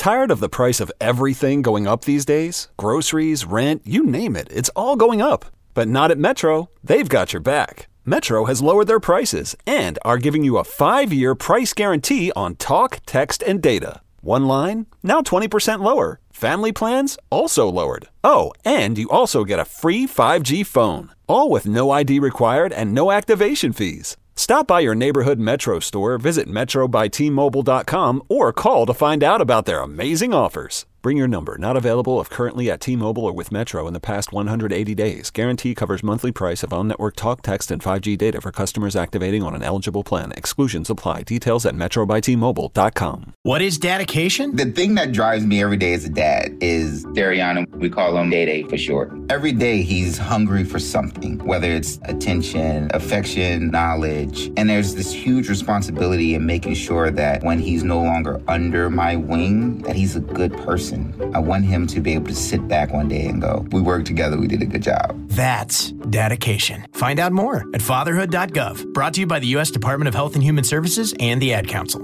Tired of the price of everything going up these days? Groceries, rent, you name it, it's all going up. But not at Metro. They've got your back. Metro has lowered their prices and are giving you a 5-year price guarantee on talk, text, and data. One line, now 20% lower. Family plans, also lowered. Oh, and you also get a free 5G phone. All with no ID required and no activation fees. Stop by your neighborhood Metro store, visit metrobytmobile.com, or call to find out about their amazing offers. Bring your number. Not available if currently at T-Mobile or with Metro in the past 180 days. Guarantee covers monthly price of on-network talk, text, and 5G data for customers activating on an eligible plan. Exclusions apply. Details at metrobytmobile.com. What is dedication? The thing that drives me every day as a dad is Dariana. We call him Day-Day for short. Every day he's hungry for something, whether it's attention, affection, knowledge. And there's this huge responsibility in making sure that when he's no longer under my wing, that he's a good person. I want him to be able to sit back one day and go, we worked together, we did a good job. That's dedication. Find out more at fatherhood.gov. Brought to you by the U.S. Department of Health and Human Services and the Ad Council.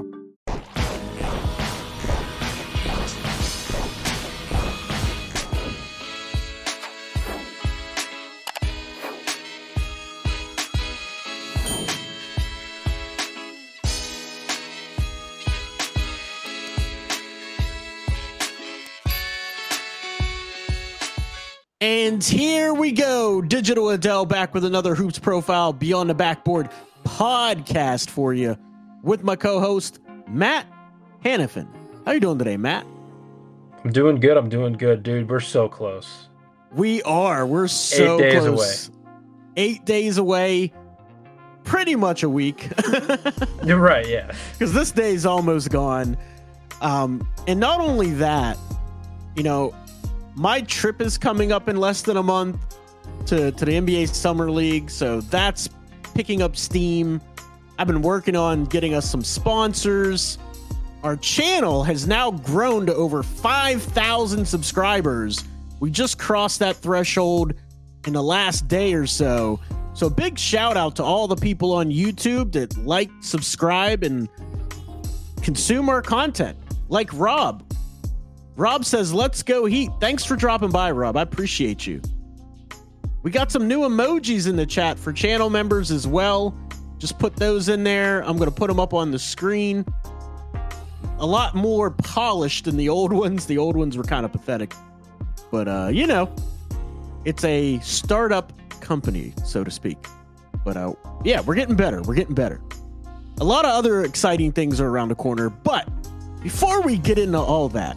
And here we go. Digital Adele back with another Hoops Profile Beyond the Backboard podcast for you with my co-host, Matt Hannafin. How you doing today, Matt? I'm doing good, dude. We're so close. We are. We're so 8 days close. away. 8 days away. Pretty much a week. You're right, yeah. Because this day's almost gone. And not only that, you know, my trip is coming up in less than a month to the NBA Summer League, so that's picking up steam. I've been working on getting us some sponsors. Our channel has now grown to over 5,000 subscribers. We just crossed that threshold in the last day or so. So big shout out to all the people on YouTube that like, subscribe, and consume our content. Like Rob. Rob says, let's go Heat. Thanks for dropping by, Rob. I appreciate you. We got some new emojis in the chat for channel members as well. Just put those in there. I'm going to put them up on the screen. A lot more polished than the old ones. The old ones were kind of pathetic. But, you know, it's a startup company, so to speak. But, yeah, we're getting better. We're getting better. A lot of other exciting things are around the corner. But before we get into all that,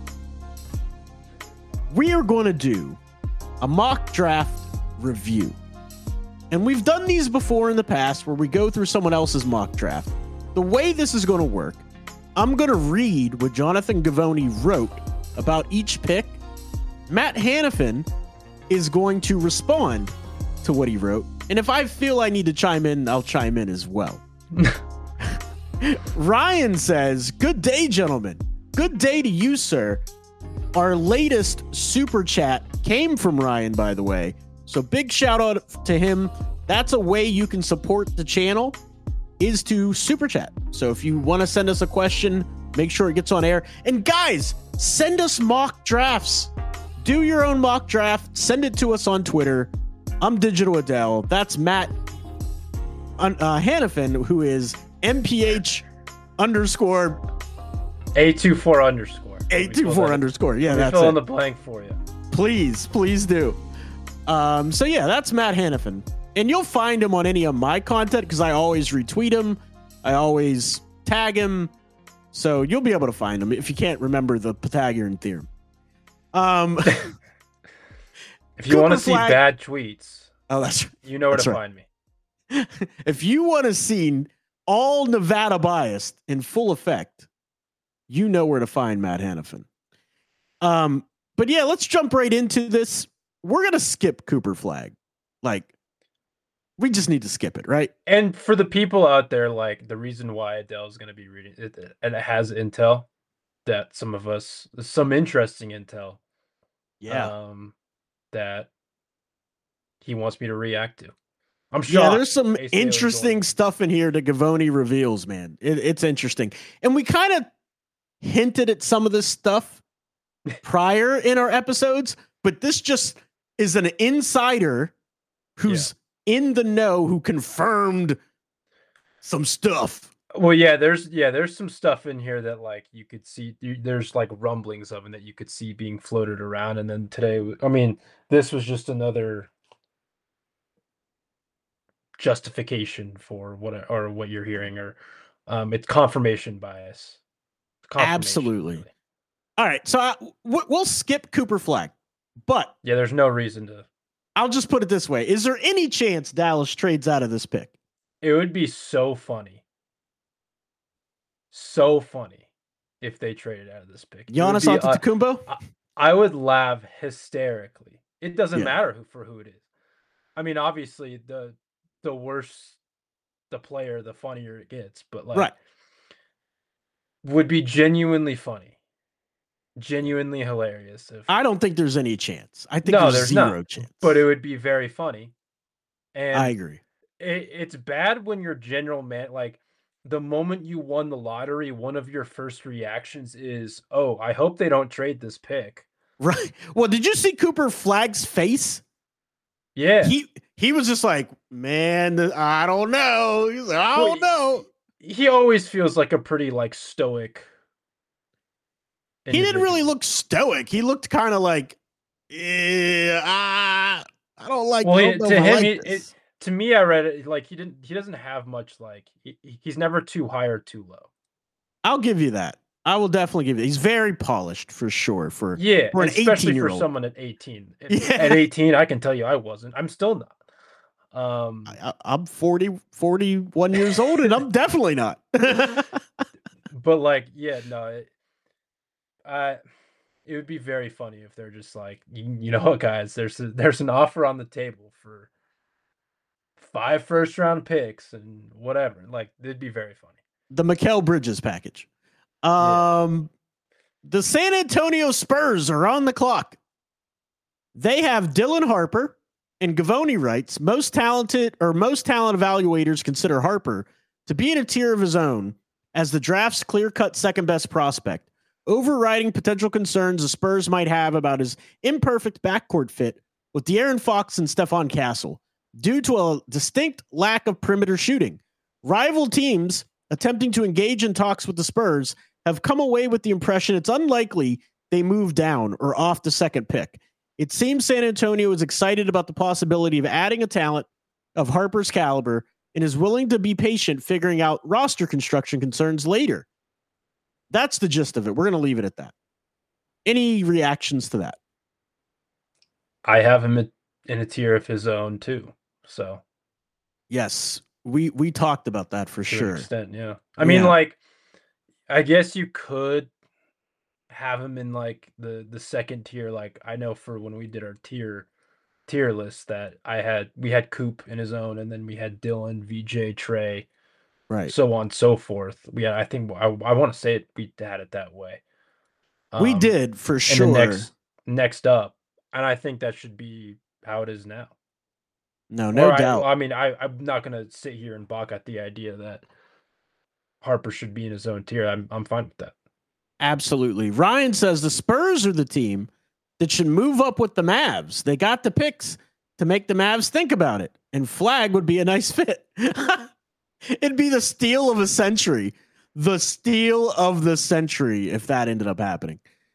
we are going to do a mock draft review. And we've done these before in the past where we go through someone else's mock draft. The way this is going to work, I'm going to read what Jonathan Givony wrote about each pick. Matt Hannafin is going to respond to what he wrote. And if I feel I need to chime in, I'll chime in as well. Ryan says, good day, gentlemen. Good day to you, sir. Our latest super chat came from Ryan, by the way. So big shout out to him. That's a way you can support the channel, is to super chat. So if you want to send us a question, make sure it gets on air. And guys, send us mock drafts. Do your own mock draft. Send it to us on Twitter. I'm Digital Adele. That's Matt Hannafin, who is MPH underscore A24 underscore. 824 underscore. Yeah, that's fill it. in the blank for you. Please do. So yeah, that's Matt Hannafin. And you'll find him on any of my content because I always retweet him. I always tag him. So you'll be able to find him if you can't remember the Pythagorean theorem. If you want to see bad tweets, you know where to find me. If you want to see all Nevada bias in full effect, you know where to find Matt Hannafin. But yeah, let's jump right into this. We're going to skip Cooper Flag. Like, we just need to skip it, right? And for the people out there, like, the reason why Adele's going to be reading it, and it has intel that some interesting intel. Yeah. That he wants me to react to. I'm sure. Yeah, there's some interesting stuff in here that Givony reveals, man. It's interesting. And we kind of hinted at some of this stuff prior in our episodes, but this just is an insider who's in the know who confirmed some stuff. Well, there's some stuff in here that like you could see. There's like rumblings of it that you could see being floated around, and then today, I mean, this was just another justification for what you're hearing, or it's confirmation bias. Absolutely. Really. All right, so we'll skip Cooper Flagg, but yeah, there's no reason to. I'll just put it this way: is there any chance Dallas trades out of this pick? It would be so funny if they traded out of this pick. Giannis Antetokounmpo? I would laugh hysterically. It doesn't matter who it is. I mean, obviously, the worse the player, the funnier it gets. But like, would be genuinely funny, genuinely hilarious. I don't think there's any chance. I think there's zero chance. But it would be very funny. And I agree. It's bad when your general man, like the moment you won the lottery, one of your first reactions is, "Oh, I hope they don't trade this pick." Right. Well, did you see Cooper Flagg's face? Yeah. He was just like, man, I don't know. He's like, I don't know. He always feels like a pretty like stoic individual. He didn't really look stoic. He looked kind of like, I don't like. Well, to him, to me, I read it like he doesn't have much. Like he's never too high or too low. I'll give you that. I will definitely give you. He's very polished for sure. For an especially 18-year-old. for someone at 18. At 18, I can tell you, I wasn't. I'm still not. I'm 41 years old, and I'm definitely not. But like, it would be very funny if they're just like, you know what, guys, there's an offer on the table for 5 first-round picks and whatever. Like, it'd be very funny. The Mikal Bridges package. The San Antonio Spurs are on the clock. They have Dylan Harper, and Gavoni writes, most talent evaluators consider Harper to be in a tier of his own as the draft's clear-cut second-best prospect, overriding potential concerns the Spurs might have about his imperfect backcourt fit with De'Aaron Fox and Stephon Castle due to a distinct lack of perimeter shooting. Rival teams attempting to engage in talks with the Spurs have come away with the impression it's unlikely they move down or off the second pick. It seems San Antonio is excited about the possibility of adding a talent of Harper's caliber and is willing to be patient figuring out roster construction concerns later. That's the gist of it. We're going to leave it at that. Any reactions to that? I have him in a tier of his own too. So, yes, we talked about that for sure. Extent, yeah. I mean, like, I guess you could have him in like the second tier. Like, I know for when we did our tier list that we had Coop in his own, and then we had Dylan, VJ, Trey, right, so on and so forth. I think I want to say it. We had it that way. We did for sure. Next up, and I think that should be how it is now. No doubt. I'm not going to sit here and balk at the idea that Harper should be in his own tier. I'm fine with that. Absolutely. Ryan says the Spurs are the team that should move up with the Mavs. They got the picks to make the Mavs think about it, and Flagg would be a nice fit. It'd be the steal of a century. The steal of the century if that ended up happening.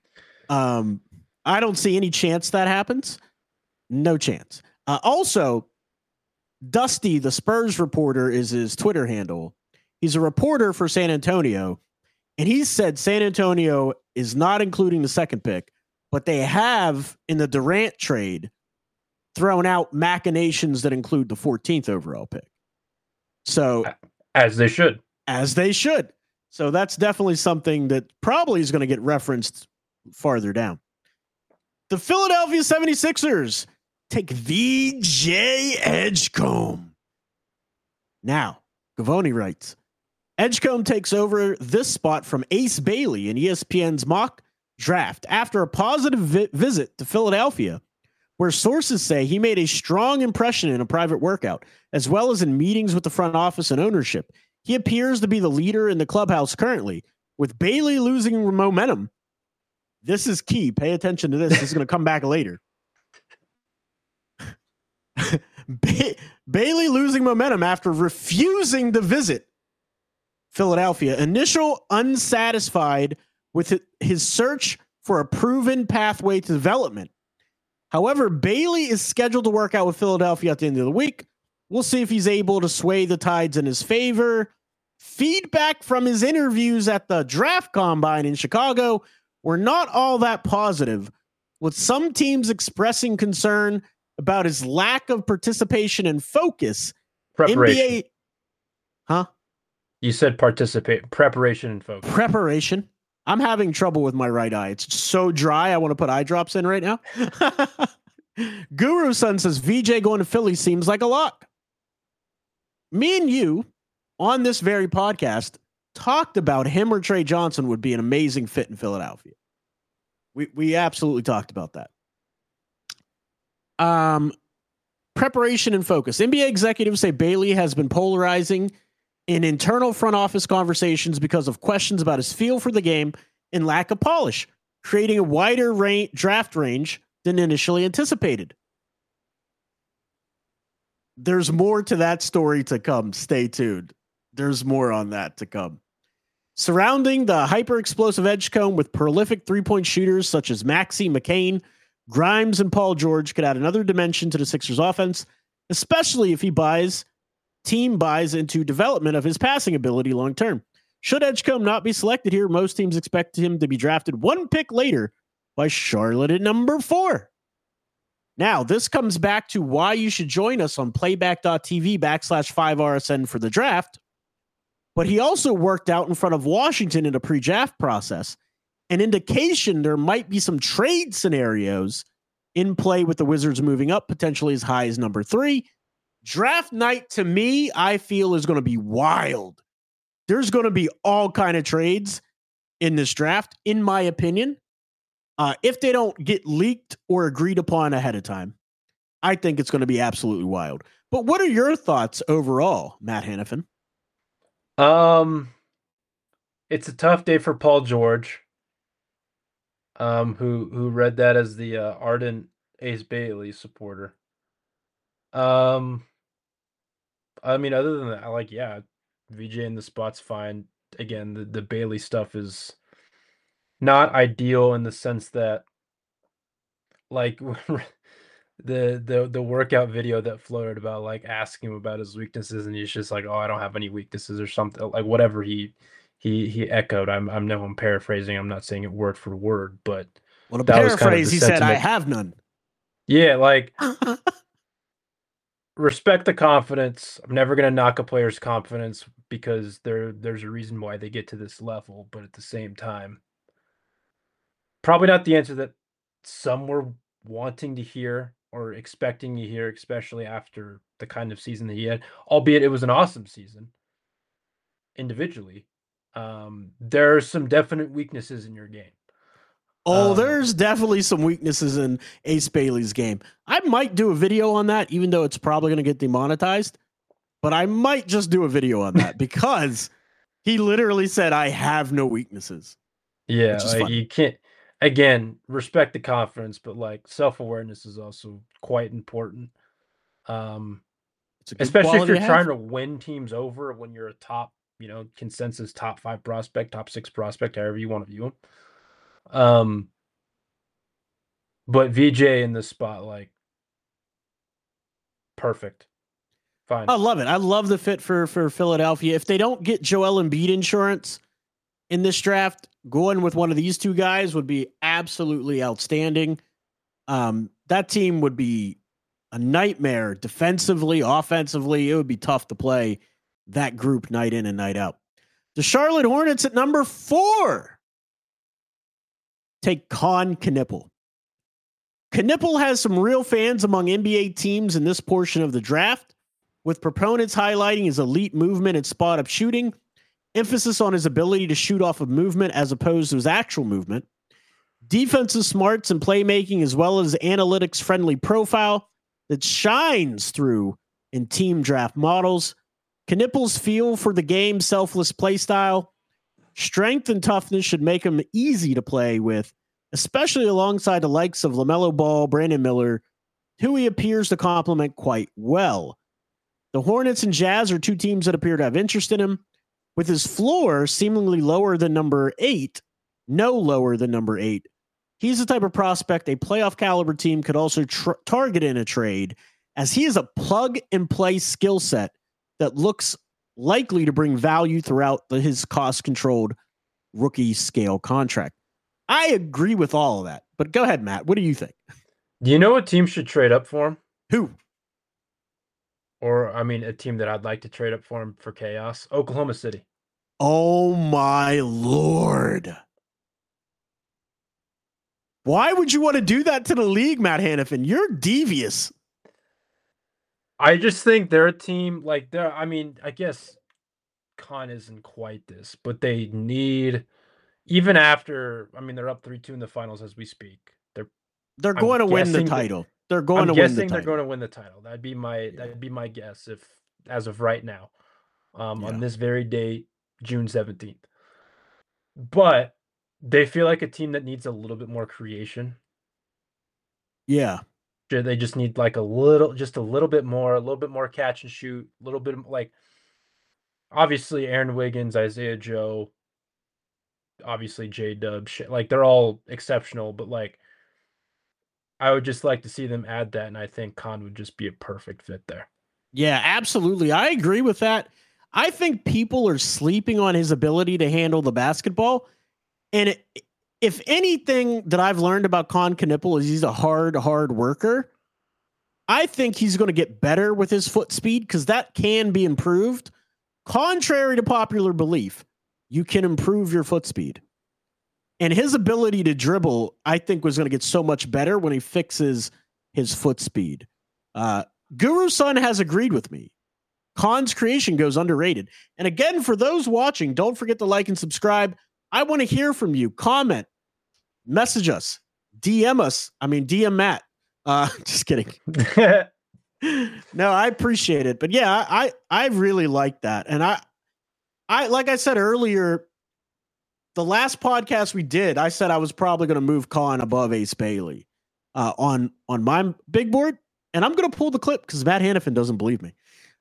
I don't see any chance that happens. No chance. Also, Dusty, the Spurs reporter, is his Twitter handle. He's a reporter for San Antonio, and he said San Antonio is not including the second pick, but they have, in the Durant trade, thrown out machinations that include the 14th overall pick. So, as they should. So that's definitely something that probably is going to get referenced farther down. The Philadelphia 76ers take VJ Edgecombe. Now, Gavoni writes, Edgecombe takes over this spot from Ace Bailey in ESPN's mock draft after a positive visit to Philadelphia, where sources say he made a strong impression in a private workout, as well as in meetings with the front office and ownership. He appears to be the leader in the clubhouse currently. With Bailey losing momentum, This is key. Pay attention to this. This is going to come back later. Bailey losing momentum after refusing to visit Philadelphia. Initial unsatisfied with his search for a proven pathway to development. However, Bailey is scheduled to work out with Philadelphia at the end of the week. We'll see if he's able to sway the tides in his favor. Feedback from his interviews at the draft combine in Chicago were not all that positive, with some teams expressing concern about his lack of participation and focus. Preparation. NBA, huh? You said preparation and focus. Preparation. I'm having trouble with my right eye. It's so dry. I want to put eye drops in right now. Guru Son says VJ going to Philly seems like a lock. Me and you on this very podcast talked about him or Trey Johnson would be an amazing fit in Philadelphia. We absolutely talked about that. Preparation and focus. NBA executives say Bailey has been polarizing in internal front office conversations because of questions about his feel for the game and lack of polish, creating a wider draft range than initially anticipated. There's more to that story to come. Stay tuned. There's more on that to come. Surrounding the hyper-explosive Edgecombe with prolific three-point shooters such as Maxey, McCain, Grimes, and Paul George could add another dimension to the Sixers offense, especially if team buys into development of his passing ability long-term. Should Edgecombe not be selected here, most teams expect him to be drafted one pick later by Charlotte at number 4. Now, this comes back to why you should join us on playback.tv/5RSN for the draft. But he also worked out in front of Washington in a pre-draft process, an indication there might be some trade scenarios in play with the Wizards moving up, potentially as high as number 3. Draft night, to me, I feel is going to be wild. There's going to be all kind of trades in this draft, in my opinion. If they don't get leaked or agreed upon ahead of time, I think it's going to be absolutely wild. But what are your thoughts overall, Matt Hannafin? It's a tough day for Paul George, who read that as the ardent Ace Bailey supporter. I mean, other than that, VJ in the spot's fine. Again, the Bailey stuff is not ideal in the sense that, like, the workout video that floated about, like, asking him about his weaknesses, and he's just like, "Oh, I don't have any weaknesses," or something, like whatever he echoed. I'm paraphrasing. I'm not saying it word for word, but well, to paraphrase, he said, "I have none." Yeah, like respect the confidence. I'm never gonna knock a player's confidence because there's a reason why they get to this level, but at the same time, probably not the answer that some were wanting to hear or expecting to hear, especially after the kind of season that he had, albeit it was an awesome season individually. There are some definite weaknesses in your game. There's definitely some weaknesses in Ace Bailey's game. I might do a video on that, even though it's probably going to get demonetized, but I might just do a video on that because he literally said, "I have no weaknesses." Yeah, like you can't. Again, respect the confidence, but like self-awareness is also quite important. Especially if you're trying to win teams over when you're a top, consensus top 5 prospect, top 6 prospect, however you want to view them. But VJ in this spot, like, perfect. Fine. I love it. I love the fit for Philadelphia. If they don't get Joel Embiid insurance in this draft, going with one of these two guys would be absolutely outstanding. That team would be a nightmare defensively, offensively. It would be tough to play that group night in and night out. The Charlotte Hornets at number 4 take Con Knippel. Knippel has some real fans among NBA teams in this portion of the draft, with proponents highlighting his elite movement and spot-up shooting, emphasis on his ability to shoot off of movement as opposed to his actual movement, defensive smarts and playmaking, as well as analytics-friendly profile that shines through in team draft models. Knippel's feel for the game, selfless play style, strength and toughness should make him easy to play with, especially alongside the likes of LaMelo Ball, Brandon Miller, who he appears to complement quite well. The Hornets and Jazz are two teams that appear to have interest in him. With his floor seemingly lower than number 8, no lower than number 8, he's the type of prospect a playoff caliber team could also target in a trade, as he is a plug-and-play skill set that looks likely to bring value throughout his cost-controlled rookie scale contract. I agree with all of that, but go ahead, Matt. What do you think? Do you know what team should trade up for him? Who? Or, I mean, a team that I'd like to trade up for him for chaos? Oklahoma City. Oh, my Lord. Why would you want to do that to the league, Matt Hannafin? You're devious. I just think they're a team like they're. I mean, I guess Con isn't quite this, but they need, even after. I mean, they're up 3-2 in the finals as we speak. They're going to win the title. They're going to win the title. They're going to win the title. That'd be my guess if, as of right now, on this very date, June 17th. But they feel like a team that needs a little bit more creation. Yeah. They just need like a little bit more catch and shoot, a little bit like, obviously Aaron Wiggins, Isaiah Joe, obviously J-Dub, like they're all exceptional, but like I would just like to see them add that, and I think Con would just be a perfect fit there. Yeah, absolutely. I agree with that. I think people are sleeping on his ability to handle the basketball, and if anything that I've learned about Con Knipple is he's a hard worker. I think he's going to get better with his foot speed because that can be improved. Contrary to popular belief, you can improve your foot speed. And his ability to dribble, I think, was going to get so much better when he fixes his foot speed. Guru Sun has agreed with me. Con's creation goes underrated. And again, for those watching, don't forget to like and subscribe. I want to hear from you. Comment, message us, DM Matt. Just kidding. No, I appreciate it. But yeah, I really like that. And I like I said earlier, the last podcast we did, I said I was probably going to move Con above Ace Bailey on my big board. And I'm going to pull the clip because Matt Hannafin doesn't believe me.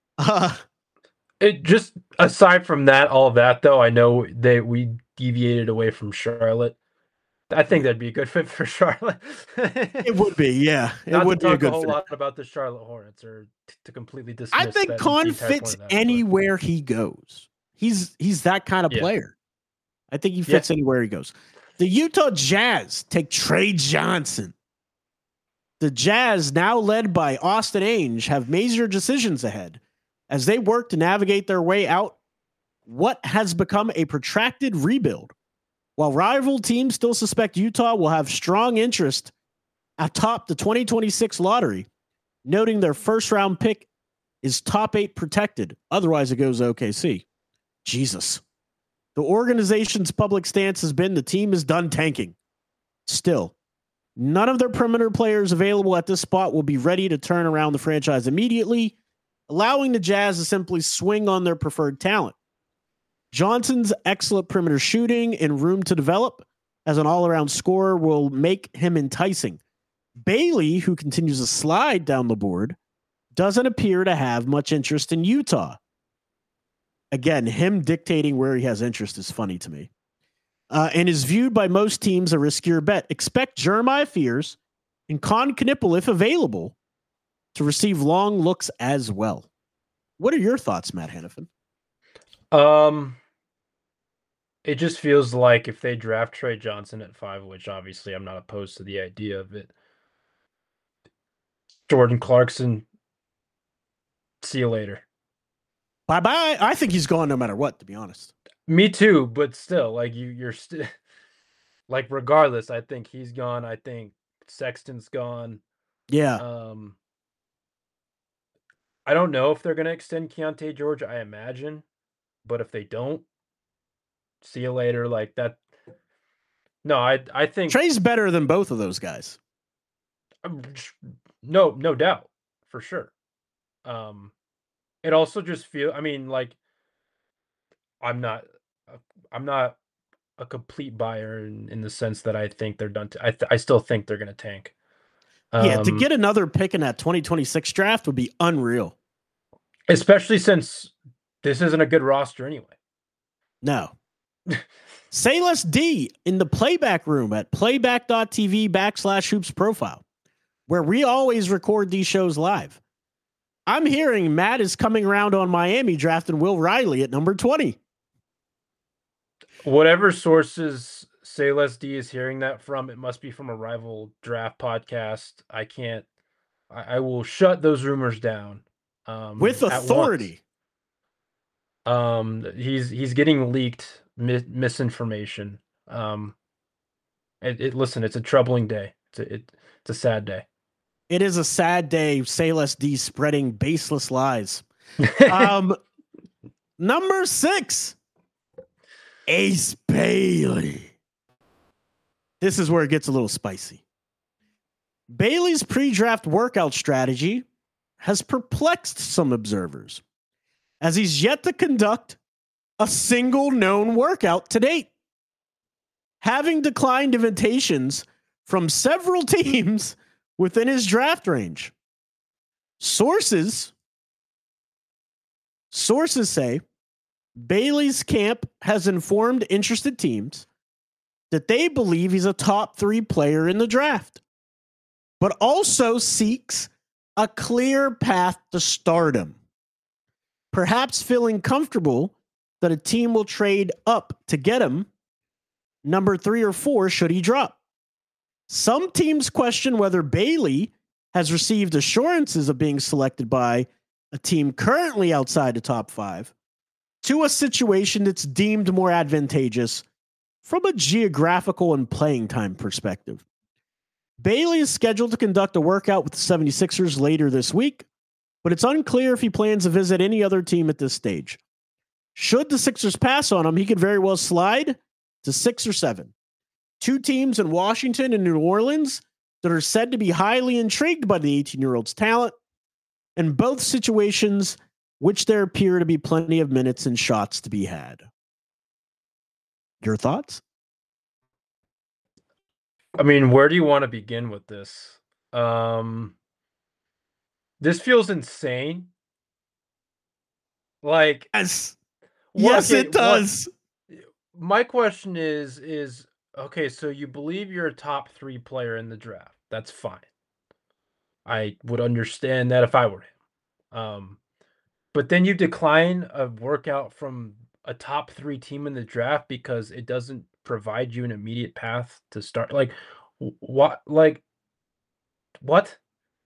It just, aside from that, all of that though, I know we deviated away from Charlotte. I think that'd be a good fit for Charlotte. It would be, yeah. It would be a good fit. Not to talk a whole lot about the Charlotte Hornets or to completely dismiss. I think Con fits anywhere he goes. He's that kind of player. I think he fits anywhere he goes. The Utah Jazz take Trey Johnson. The Jazz, now led by Austin Ainge, have major decisions ahead as they work to navigate their way out what has become a protracted rebuild. While rival teams still suspect Utah will have strong interest atop the 2026 lottery, noting their first-round pick is top 8 protected. Otherwise, it goes OKC. Jesus. The organization's public stance has been the team is done tanking. Still, none of their perimeter players available at this spot will be ready to turn around the franchise immediately, allowing the Jazz to simply swing on their preferred talent. Johnson's excellent perimeter shooting and room to develop as an all-around scorer will make him enticing. Bailey, who continues to slide down the board, doesn't appear to have much interest in Utah. Again, him dictating where he has interest is funny to me. And is viewed by most teams a riskier bet. Expect Jeremiah Fears and Con Knipple, if available, to receive long looks as well. What are your thoughts, Matt Hannafin? It just feels like if they draft Trey Johnson at 5, which obviously I'm not opposed to the idea of it, Jordan Clarkson, see you later. Bye-bye. I think he's gone no matter what, to be honest. Me too, but still, like you're still, like regardless, I think he's gone. I think Sexton's gone. Yeah. I don't know if they're going to extend Keontae George, I imagine, but if they don't, see you later. Like that. No, I think Trey's better than both of those guys. No doubt, for sure. It also just feels, I mean, like I'm not a complete buyer in the sense that I think they're done. I still think they're going to tank. To get another pick in that 2026 draft would be unreal. Especially since this isn't a good roster anyway. No. Say less D in the playback room at playback.tv/hoops profile, where we always record these shows live. I'm hearing Matt is coming around on Miami drafting Will Riley at number 20. Whatever sources Say Less D is hearing that from, it must be from a rival draft podcast. I will shut those rumors down. With authority. He's getting leaked misinformation. Listen, it's a troubling day. It's a sad day. It is a sad day. Say Less D spreading baseless lies. Number 6, Ace Bailey. This is where it gets a little spicy. Bailey's pre-draft workout strategy has perplexed some observers, as he's yet to conduct a single known workout to date, having declined invitations from several teams within his draft range. Sources say Bailey's camp has informed interested teams that they believe he's a top 3 player in the draft, but also seeks a clear path to stardom, perhaps feeling comfortable that a team will trade up to get him number 3 or 4 should he drop. Some teams question whether Bailey has received assurances of being selected by a team currently outside the top 5 to a situation that's deemed more advantageous from a geographical and playing time perspective. Bailey is scheduled to conduct a workout with the 76ers later this week, but it's unclear if he plans to visit any other team at this stage. Should the Sixers pass on him, he could very well slide to 6 or 7. 2 teams in Washington and New Orleans that are said to be highly intrigued by the 18-year-old's talent, and both situations which there appear to be plenty of minutes and shots to be had. Your thoughts? I mean, where do you want to begin with this? This feels insane. Like, yes, it does. My question is okay, so you believe you're a top 3 player in the draft. That's fine. I would understand that if I were him. But then you decline a workout from a top 3 team in the draft because it doesn't provide you an immediate path to start. Like, what? Like, what?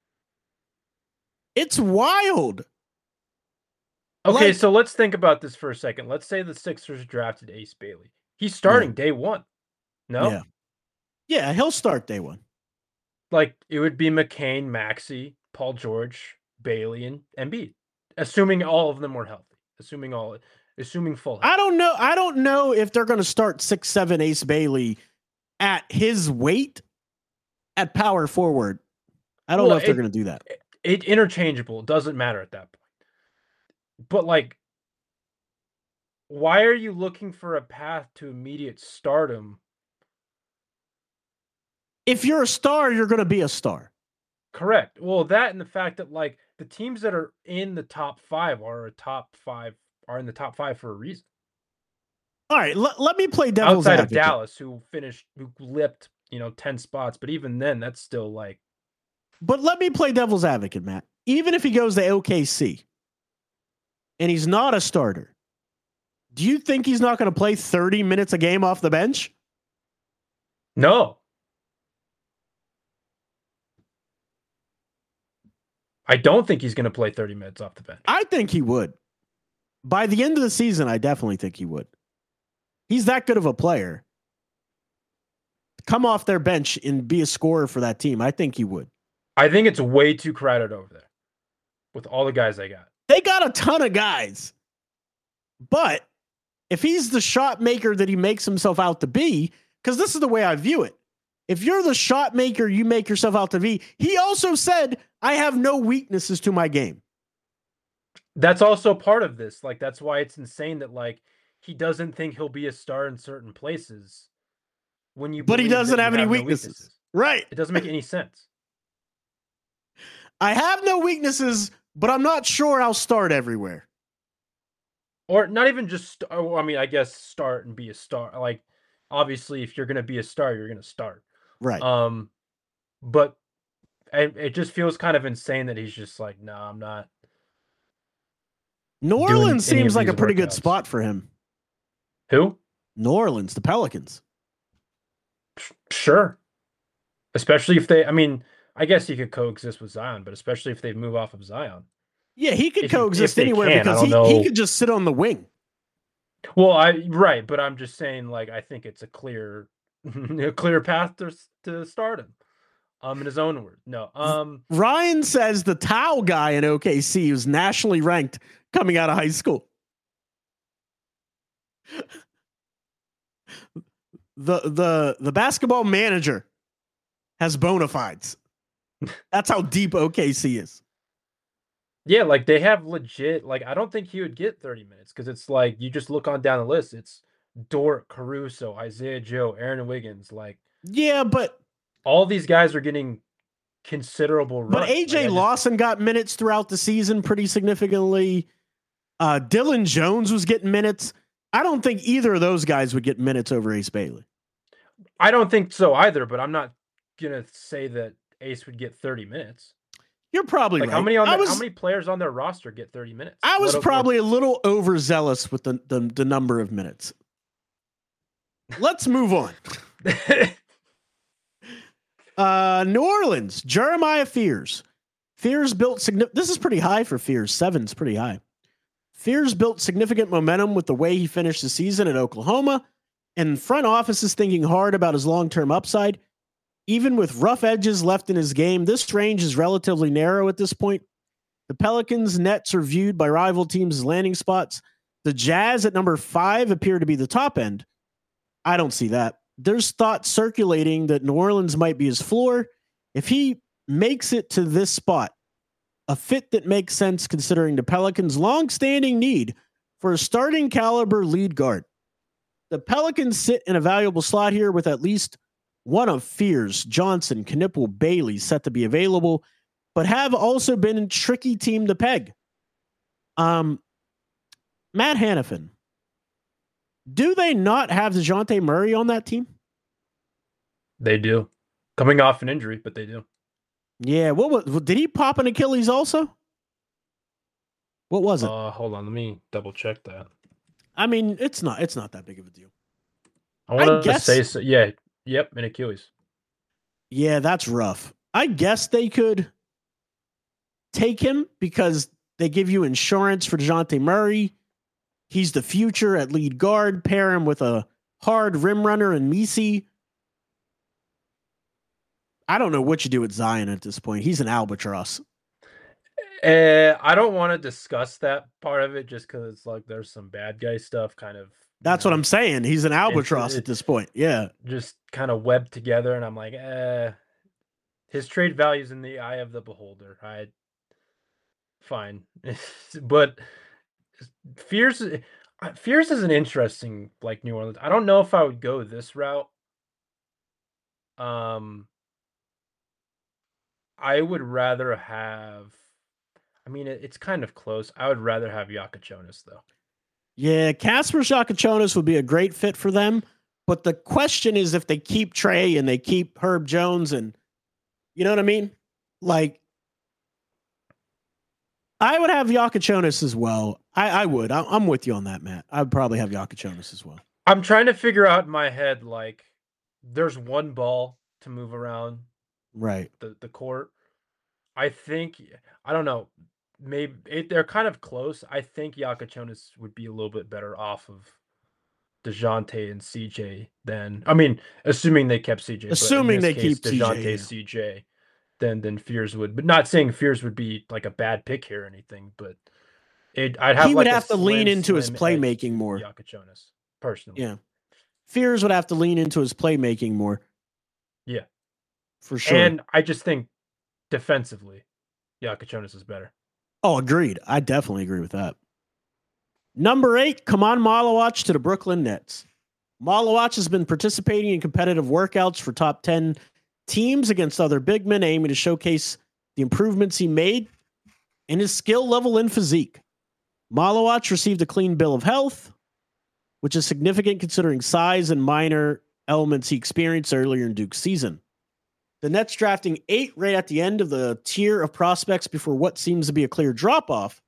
It's wild. Okay, so let's think about this for a second. Let's say the Sixers drafted Ace Bailey. He's starting day 1. No? Yeah, he'll start day 1. Like, it would be McCain, Maxey, Paul George, Bailey, and Embiid, assuming all of them were healthy. Assuming full health. I don't know if they're going to start 6'7" Ace Bailey at his weight at power forward. I don't know if they're going to do that. It interchangeable. It doesn't matter at that point. But, like, why are you looking for a path to immediate stardom? If you're a star, you're going to be a star. Correct. Well, that and the fact that, like, the teams that are in the top 5 are in the top 5 for a reason. All right, let me play devil's advocate. Outside of Dallas, who lipped, 10 spots, but even then, that's still like. But let me play devil's advocate, Matt. Even if he goes to OKC and he's not a starter, do you think he's not going to play 30 minutes a game off the bench? No. I don't think he's going to play 30 minutes off the bench. I think he would. By the end of the season, I definitely think he would. He's that good of a player. Come off their bench and be a scorer for that team. I think he would. I think it's way too crowded over there with all the guys they got. They got a ton of guys. But if he's the shot maker that he makes himself out to be, because this is the way I view it. If you're the shot maker you make yourself out to be, he also said, I have no weaknesses to my game. That's also part of this. Like, that's why it's insane that, like, he doesn't think he'll be a star in certain places. But he doesn't have any weaknesses. Right. It doesn't make any sense. I have no weaknesses, but I'm not sure I'll start everywhere. Or not even just, I mean, I guess start and be a star. Like, obviously, if you're going to be a star, you're going to start. Right. But it just feels kind of insane that he's just like, no, I'm not. New Orleans seems like a pretty good spot for him. Who? New Orleans, the Pelicans. Sure. Especially if they, I mean, I guess he could coexist with Zion, but especially if they move off of Zion. Yeah, he could coexist anywhere because he could just sit on the wing. Well, right, but I'm just saying, like, I think it's a clear path to stardom. In his own words. No. Ryan says the towel guy in OKC was nationally ranked coming out of high school. The basketball manager has bona fides. That's how deep OKC is. Yeah, like they have legit, like I don't think he would get 30 minutes because it's like you just look on down the list. It's Dort, Caruso, Isaiah Joe, Aaron Wiggins. Like, yeah, but all these guys are getting considerable runs. But AJ Lawson got minutes throughout the season pretty significantly. Dylan Jones was getting minutes. I don't think either of those guys would get minutes over Ace Bailey. I don't think so either, but I'm not going to say that Ace would get 30 minutes. You're probably right. How many players on their roster get 30 minutes? I was probably a little overzealous with the number of minutes. Let's move on. New Orleans, Jeremiah Fears. Fears built this is pretty high for Fears. 7's pretty high. Fears built significant momentum with the way he finished the season at Oklahoma, and front office is thinking hard about his long-term upside. Even with rough edges left in his game, this range is relatively narrow at this point. The Pelicans' Nets are viewed by rival teams as landing spots. The Jazz at number 5 appear to be the top end. I don't see that. There's thoughts circulating that New Orleans might be his floor. If he makes it to this spot, a fit that makes sense considering the Pelicans' long-standing need for a starting caliber lead guard. The Pelicans sit in a valuable slot here with at least one of Fears, Johnson, Knipple, Bailey set to be available, but have also been a tricky team to peg. Matt Hannafin, do they not have DeJounte Murray on that team? They do. Coming off an injury, but they do. Yeah, did he pop an Achilles also? What was it? Hold on, let me double check that. I mean, it's not that big of a deal. I want to say so. Yeah. Yep, an Achilles. Yeah, that's rough. I guess they could take him because they give you insurance for DeJounte Murray. He's the future at lead guard. Pair him with a hard rim runner and Misi. I don't know what you do with Zion at this point. He's an albatross. I don't want to discuss that part of it just because it's like there's some bad guy stuff kind of. That's what I'm saying. He's an albatross at this point. Yeah. Just kind of webbed together. And I'm like, his trade value's in the eye of the beholder. Fine. But Fears is an interesting, like, New Orleans. I don't know if I would go this route. I would rather have, I mean, it's kind of close. I would rather have Yakachonis, though. Yeah, Kasper Yakachonis would be a great fit for them. But the question is if they keep Trey and they keep Herb Jones and, you know what I mean? Like, I would have Yakachonis as well. I would. I'm with you on that, Matt. I'd probably have Yakachonis as well. I'm trying to figure out in my head, like, there's one ball to move around. Right. The court. I think, I don't know. Maybe they're kind of close. I think Yakachonis would be a little bit better off of DeJounte and CJ than, I mean, assuming they kept CJ. Assuming they keep DeJounte, CJ, than Fears would. But not saying Fears would be like a bad pick here or anything, but he would have to lean into his playmaking more. Yakachonis, personally. Yeah. Fears would have to lean into his playmaking more. Yeah. For sure. And I just think defensively, Yakachonis is better. Oh, agreed. I definitely agree with that. Number 8, Kemon Malawach to the Brooklyn Nets. Malawach has been participating in competitive workouts for top 10 teams against other big men, aiming to showcase the improvements he made in his skill level and physique. Malawach received a clean bill of health, which is significant considering size and minor elements he experienced earlier in Duke's season. The Nets drafting 8 right at the end of the tier of prospects before what seems to be a clear drop-off.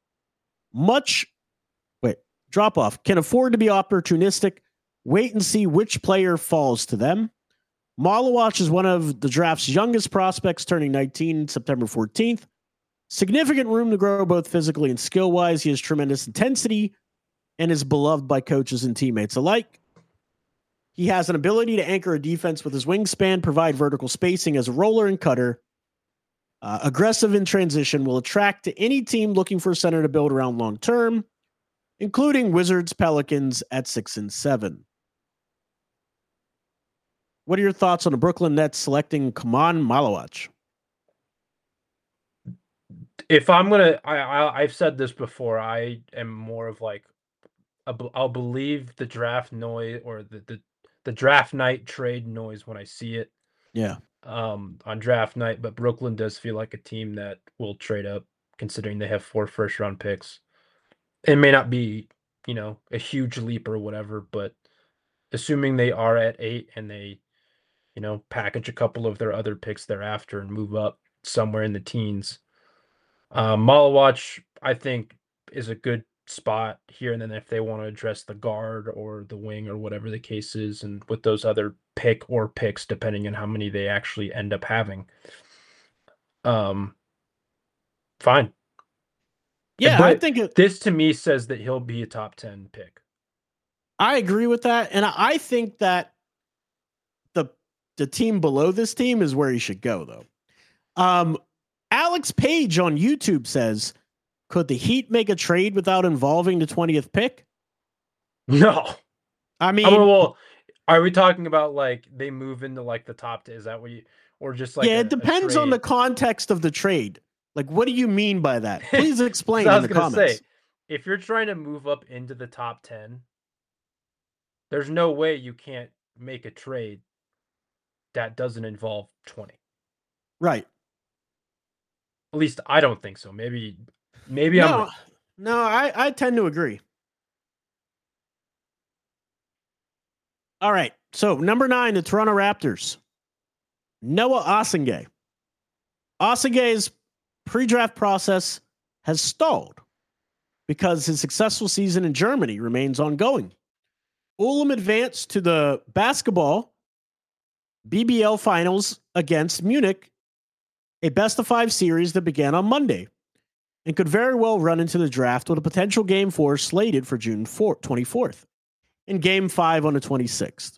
Can afford to be opportunistic. Wait and see which player falls to them. Malawach is one of the draft's youngest prospects, turning 19 September 14th. Significant room to grow both physically and skill-wise. He has tremendous intensity and is beloved by coaches and teammates alike. He has an ability to anchor a defense with his wingspan, provide vertical spacing as a roller and cutter. Aggressive in transition, will attract to any team looking for a center to build around long-term, including Wizards, Pelicans at 6 and 7. What are your thoughts on the Brooklyn Nets selecting Kemon Malawach? If I'm going to, I've said this before, I am more of like, I'll believe the draft noise or the draft night trade noise when I see it. Yeah. On draft night, but Brooklyn does feel like a team that will trade up considering they have 4 first-round picks. It may not be, a huge leap or whatever, but assuming they are at 8 and they, package a couple of their other picks thereafter and move up somewhere in the teens. Malawach, I think, is a good spot here. And then if they want to address the guard or the wing or whatever the case is, and with those other picks, depending on how many they actually end up having, fine. Yeah, but I think this to me says that he'll be a top 10 pick. I agree with that. And I think that the team below this team is where he should go, though. Alex Page on YouTube says, could the Heat make a trade without involving the 20th pick? No. I mean, well, are we talking about like they move into like the top 10? Is that what you, or just like, it depends on the context of the trade. Like, what do you mean by that? Please explain in the comments. Say, if you're trying to move up into the top 10, there's no way you can't make a trade that doesn't involve 20. Right. At least I don't think so. Maybe no, I'm wrong. No, I tend to agree. All right. So, number 9, the Toronto Raptors. Noah Osengay. Osengay's pre-draft process has stalled because his successful season in Germany remains ongoing. Ulm advanced to the basketball BBL finals against Munich, a best-of-5 series that began on Monday and could very well run into the draft with a potential Game 4 slated for June 24th and Game 5 on the 26th.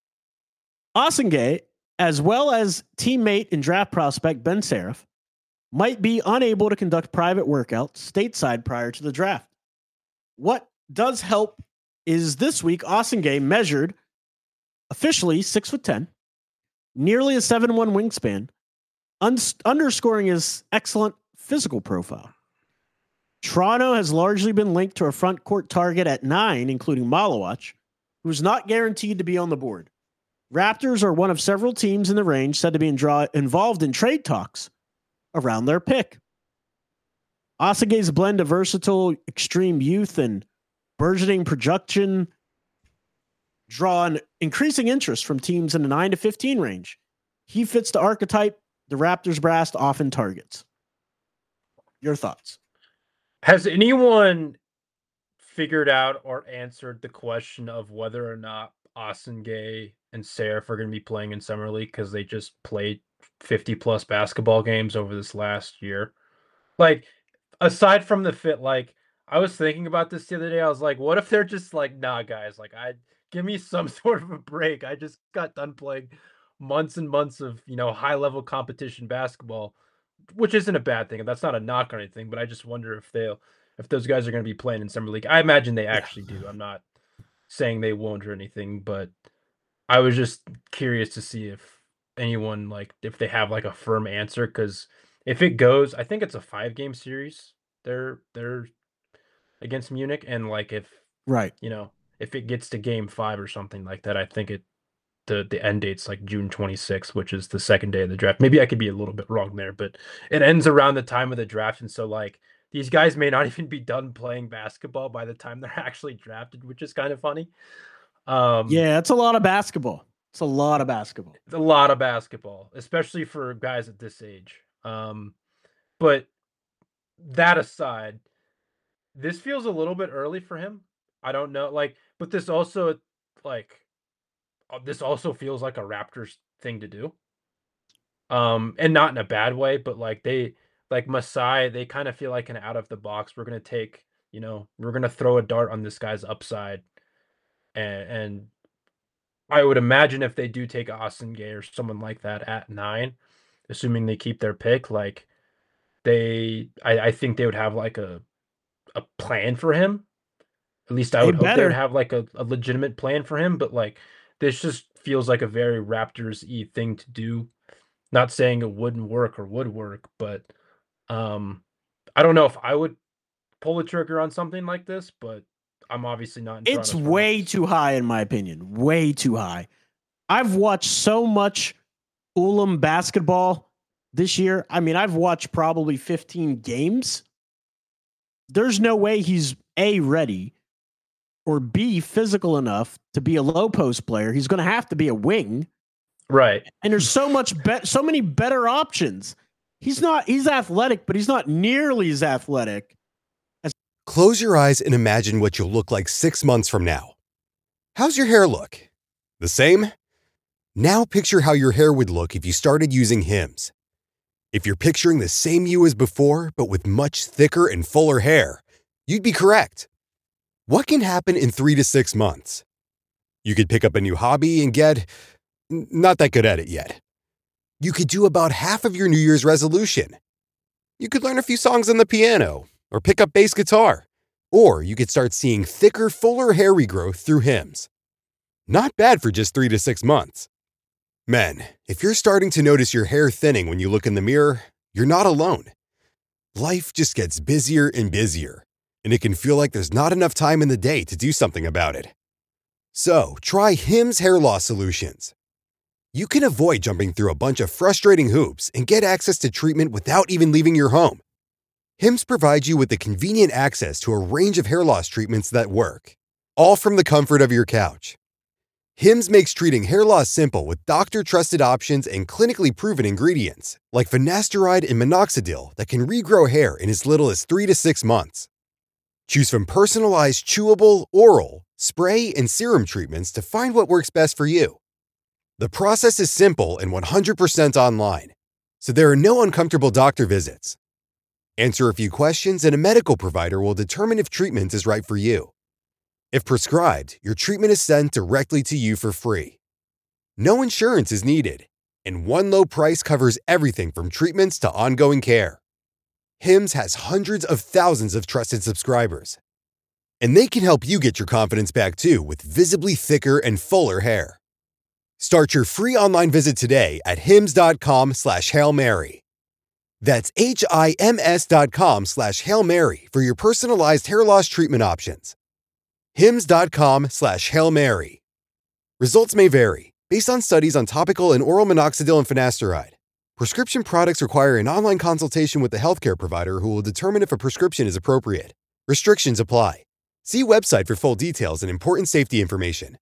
Osengay, as well as teammate and draft prospect Ben Seraph, might be unable to conduct private workouts stateside prior to the draft. What does help is this week Osengay measured officially 6'10", nearly a 7'1" wingspan, underscoring his excellent physical profile. Toronto has largely been linked to a front court target at 9, including Malawach, who's not guaranteed to be on the board. Raptors are one of several teams in the range said to be involved in trade talks around their pick. Osengay's blend of versatile, extreme youth and burgeoning production draw an increasing interest from teams in the 9 to 15 range. He fits the archetype the Raptors brass often targets. Your thoughts? Has anyone figured out or answered the question of whether or not Osengay and Seraph are going to be playing in Summer League because they just played 50-plus basketball games over this last year? Like, aside from the fit, like, I was thinking about this the other day. I was like, what if they're just like, nah, guys, like, give me some sort of a break. I just got done playing months and months of, high-level competition basketball, which isn't a bad thing. That's not a knock on anything, but I just wonder if those guys are going to be playing in Summer League. I imagine they actually do. I'm not saying they won't or anything, but I was just curious to see if anyone, like, if they have like a firm answer, because if it goes, I think it's a 5-game series. They're against Munich, and like if if it gets to game 5 or something like that, I think the end date's like June 26th, which is the second day of the draft. Maybe I could be a little bit wrong there, but it ends around the time of the draft, and so like these guys may not even be done playing basketball by the time they're actually drafted, which is kind of funny. Yeah, it's a lot of basketball. It's a lot of basketball. It's a lot of basketball, especially for guys at this age. But that aside, this feels a little bit early for him. I don't know, like, but this also feels like a Raptors thing to do. And not in a bad way, but like Masai, they kind of feel like an out of the box. We're going to throw a dart on this guy's upside. And I would imagine if they do take Austin Gay or someone like that at 9, assuming they keep their pick, like I think they would have like a plan for him. At least I would hope they would have like a legitimate plan for him. But like this just feels like a very Raptors-y thing to do. Not saying it wouldn't work or would work, but I don't know if I would pull the trigger on something like this, but I'm obviously not. It's way too high, in my opinion. Way too high. I've watched so much Ulam basketball this year. I mean, I've watched probably 15 games. There's no way he's A, ready, or B, physical enough to be a low post player. He's going to have to be a wing. Right. And there's so many better options. He's athletic, but he's not nearly as athletic. Close your eyes and imagine what you'll look like 6 months from now. How's your hair look? The same? Now picture how your hair would look if you started using Hims. If you're picturing the same you as before, but with much thicker and fuller hair, you'd be correct. What can happen in 3 to 6 months? You could pick up a new hobby and get not that good at it yet. You could do about half of your New Year's resolution. You could learn a few songs on the piano or pick up bass guitar. Or you could start seeing thicker, fuller hair regrowth through Hims. Not bad for just 3 to 6 months. Men, if you're starting to notice your hair thinning when you look in the mirror, you're not alone. Life just gets busier and busier, and it can feel like there's not enough time in the day to do something about it. So, try Hims Hair Loss Solutions. You can avoid jumping through a bunch of frustrating hoops and get access to treatment without even leaving your home. Hims provides you with the convenient access to a range of hair loss treatments that work, all from the comfort of your couch. Hims makes treating hair loss simple with doctor-trusted options and clinically proven ingredients, like finasteride and minoxidil that can regrow hair in as little as 3 to 6 months. Choose from personalized chewable, oral, spray, and serum treatments to find what works best for you. The process is simple and 100% online, so there are no uncomfortable doctor visits. Answer a few questions and a medical provider will determine if treatment is right for you. If prescribed, your treatment is sent directly to you for free. No insurance is needed, and one low price covers everything from treatments to ongoing care. Hims has hundreds of thousands of trusted subscribers, and they can help you get your confidence back too with visibly thicker and fuller hair. Start your free online visit today at hims.com/Hail Mary. That's HIMS.com/Hail Mary for your personalized hair loss treatment options. HIMS.com/Hail Mary. Results may vary based on studies on topical and oral minoxidil and finasteride. Prescription products require an online consultation with the healthcare provider who will determine if a prescription is appropriate. Restrictions apply. See website for full details and important safety information.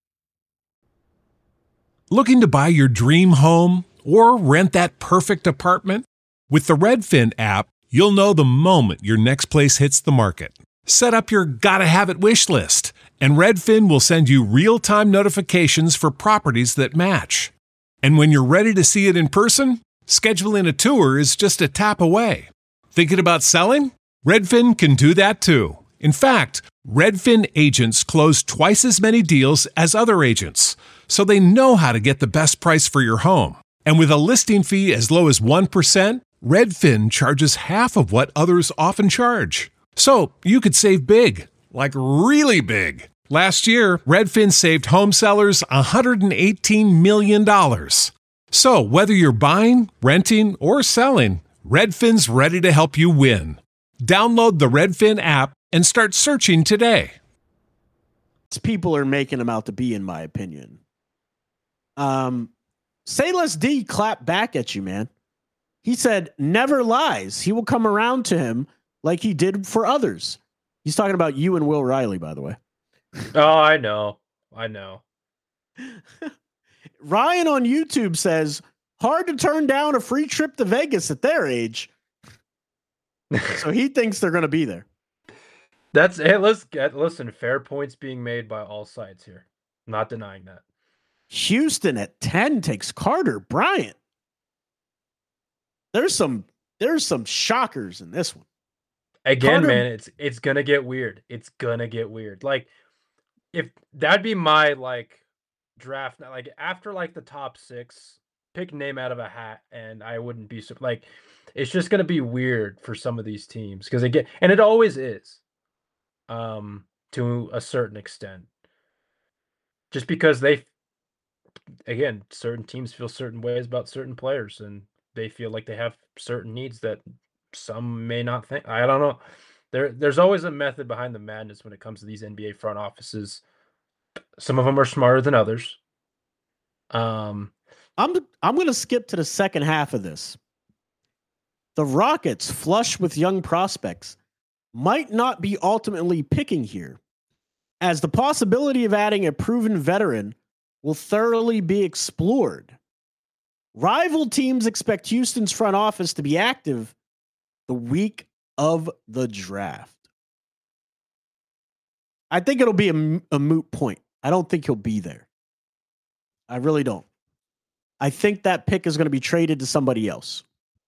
Looking to buy your dream home or rent that perfect apartment? With the Redfin app, you'll know the moment your next place hits the market. Set up your gotta-have-it wish list, and Redfin will send you real-time notifications for properties that match. And when you're ready to see it in person, scheduling a tour is just a tap away. Thinking about selling? Redfin can do that too. In fact, Redfin agents close twice as many deals as other agents, so they know how to get the best price for your home. And with a listing fee as low as 1%, Redfin charges half of what others often charge. So you could save big, like really big. Last year, Redfin saved home sellers $118 million. So whether you're buying, renting, or selling, Redfin's ready to help you win. Download the Redfin app and start searching today. People are making him out to be, in my opinion. Say Less D clapped back at you, man. He said, never lies. He will come around to him like he did for others. He's talking about you and Will Riley, by the way. Oh, I know. Ryan on YouTube says, hard to turn down a free trip to Vegas at their age. So he thinks they're going to be there. Listen, fair points being made by all sides here. Not denying that. Houston at 10 takes Carter Bryant. There's some shockers in this one. Again, man, it's gonna get weird. It's gonna get weird. Like, if that'd be my draft, like after the top 6, pick name out of a hat, and I wouldn't be it's just gonna be weird for some of these teams because it always is, to a certain extent, just because certain teams feel certain ways about certain players, and they feel like they have certain needs that some may not think. I don't know. There's always a method behind the madness when it comes to these NBA front offices. Some of them are smarter than others. I'm going to skip to the second half of this. The Rockets, flush with young prospects, might not be ultimately picking here, as the possibility of adding a proven veteran will thoroughly be explored. Rival teams expect Houston's front office to be active the week of the draft. I think it'll be a moot point. I don't think he'll be there. I really don't. I think that pick is going to be traded to somebody else.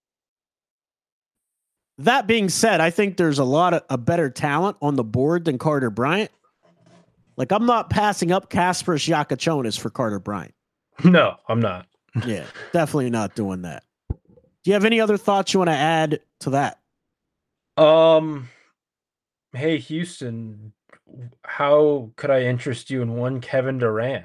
That being said, I think there's a better talent on the board than Carter Bryant. I'm not passing up Kasparas Giacochonis for Carter Bryant. No, I'm not. Yeah, definitely not doing that. Do you have any other thoughts you want to add to that? Hey Houston, how could I interest you in one Kevin Durant?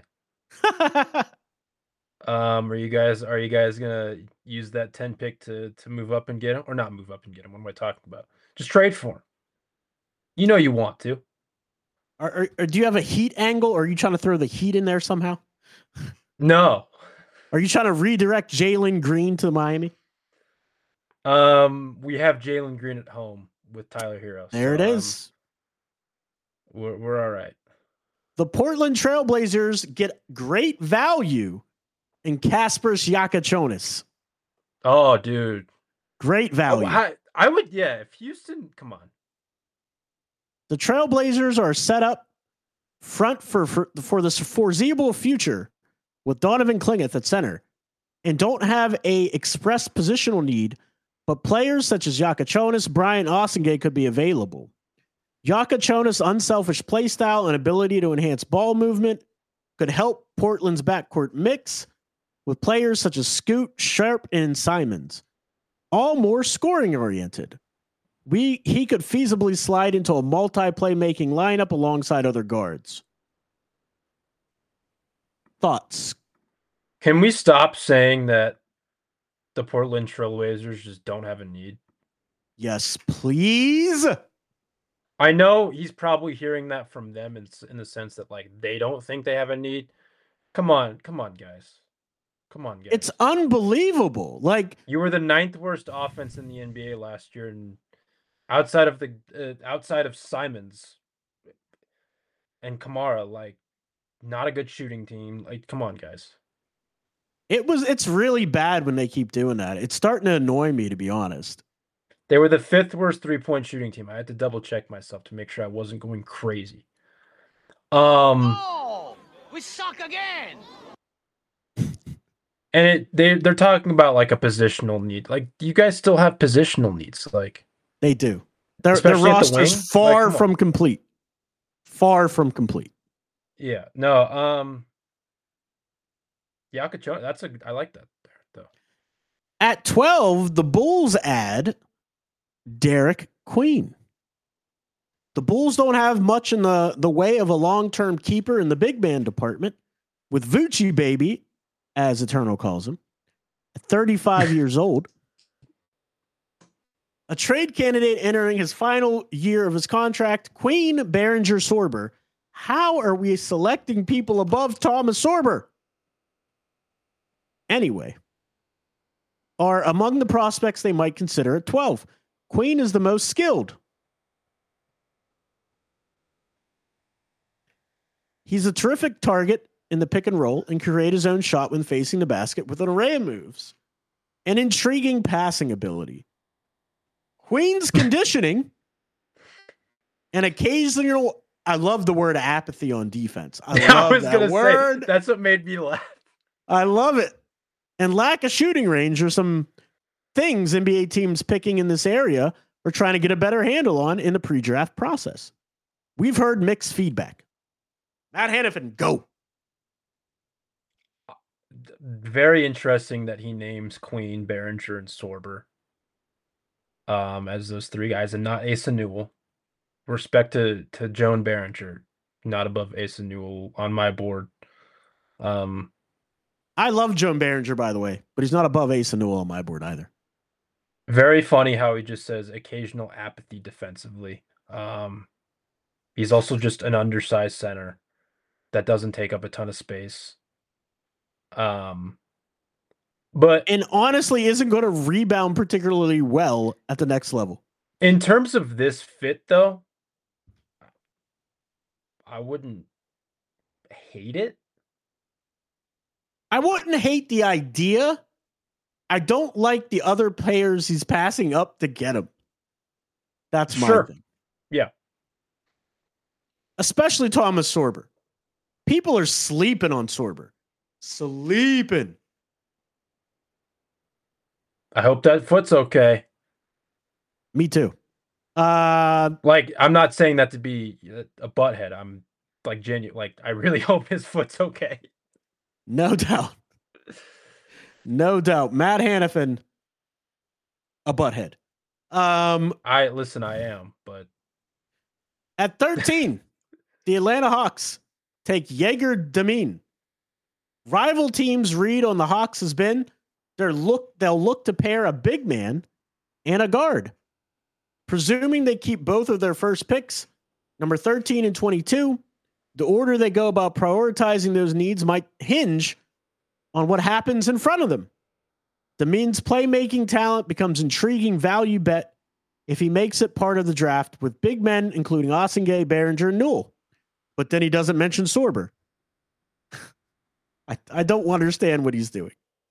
Are you guys gonna use that 10 pick to move up and get him, or not move up and get him? What am I talking about? Just trade for him. You know you want to. Or do you have a Heat angle, or are you trying to throw the Heat in there somehow? No. Are you trying to redirect Jalen Green to Miami? We have Jalen Green at home with Tyler Hero. There it is. We're all right. The Portland Trailblazers get great value in Kasparas Giacochonis. Oh, dude. Great value. I would, if Houston, come on. The Trailblazers are set up front for the foreseeable future with Donovan Klingeth at center, and don't have a express positional need, but players such as Giacochonis, Brian Osengate could be available. Giacochonis' unselfish play style and ability to enhance ball movement could help Portland's backcourt mix with players such as Scoot, Sharp, and Simons, all more scoring oriented. He could feasibly slide into a multi-playmaking lineup alongside other guards. Thoughts? Can we stop saying that the Portland Trailblazers just don't have a need? Yes, please. I know he's probably hearing that from them in the sense that they don't think they have a need. Come on, guys. It's unbelievable. You were the 9th worst offense in the NBA last year, and outside of Simons and Kamara, not a good shooting team. Come on, guys. It's really bad when they keep doing that. It's starting to annoy me, to be honest. They were the 5th worst 3-point shooting team. I had to double check myself to make sure I wasn't going crazy. Oh, we suck again. And they're talking about a positional need. You guys still have positional needs. They do. Their roster's far from complete. Far from complete. Yeah. No. Giacochonis, I like that there, though. At 12, the Bulls add Derek Queen. The Bulls don't have much in the way of a long-term keeper in the big man department, with Vucci Baby, as Eternal calls him, at 35 years old. A trade candidate entering his final year of his contract, Queen Behringer Sorber. How are we selecting people above Thomas Sorber? Anyway, are among the prospects they might consider at 12. Queen is the most skilled. He's a terrific target in the pick and roll and can create his own shot when facing the basket with an array of moves. An intriguing passing ability. Queen's conditioning and occasional, I love the word apathy on defense. I was going to say, that's what made me laugh. I love it. And lack of shooting range are some things NBA teams picking in this area are trying to get a better handle on in the pre-draft process. We've heard mixed feedback. Matt Hannafin, go. Very interesting that he names Queen, Behringer, and Sorber as those three guys and not Asa Newell. Respect to Joan Behringer, not above Asa Newell on my board. I love Joan Behringer, by the way, but he's not above Asa Newell on my board either. Very funny how he just says occasional apathy defensively. He's also just an undersized center that doesn't take up a ton of space. And honestly isn't going to rebound particularly well at the next level. In terms of this fit, though, I wouldn't hate it. I wouldn't hate the idea. I don't like the other players he's passing up to get him. That's my thing. Yeah. Especially Thomas Sorber. People are sleeping on Sorber. Sleeping. I hope that foot's okay. Me too. I'm not saying that to be a butthead. I'm like genuine. Like, I really hope his foot's okay. No doubt. No doubt. Matt Hannafin, a butthead. I am, but at 13, the Atlanta Hawks take Jaeger Demine. Rival teams' read on the Hawks has been they'll look to pair a big man and a guard. Presuming they keep both of their first picks, number 13 and 22, the order they go about prioritizing those needs might hinge on what happens in front of them. Demine's playmaking talent becomes intriguing value bet if he makes it part of the draft with big men, including Osingay, Behringer, and Newell. But then he doesn't mention Sorber. I don't understand what he's doing.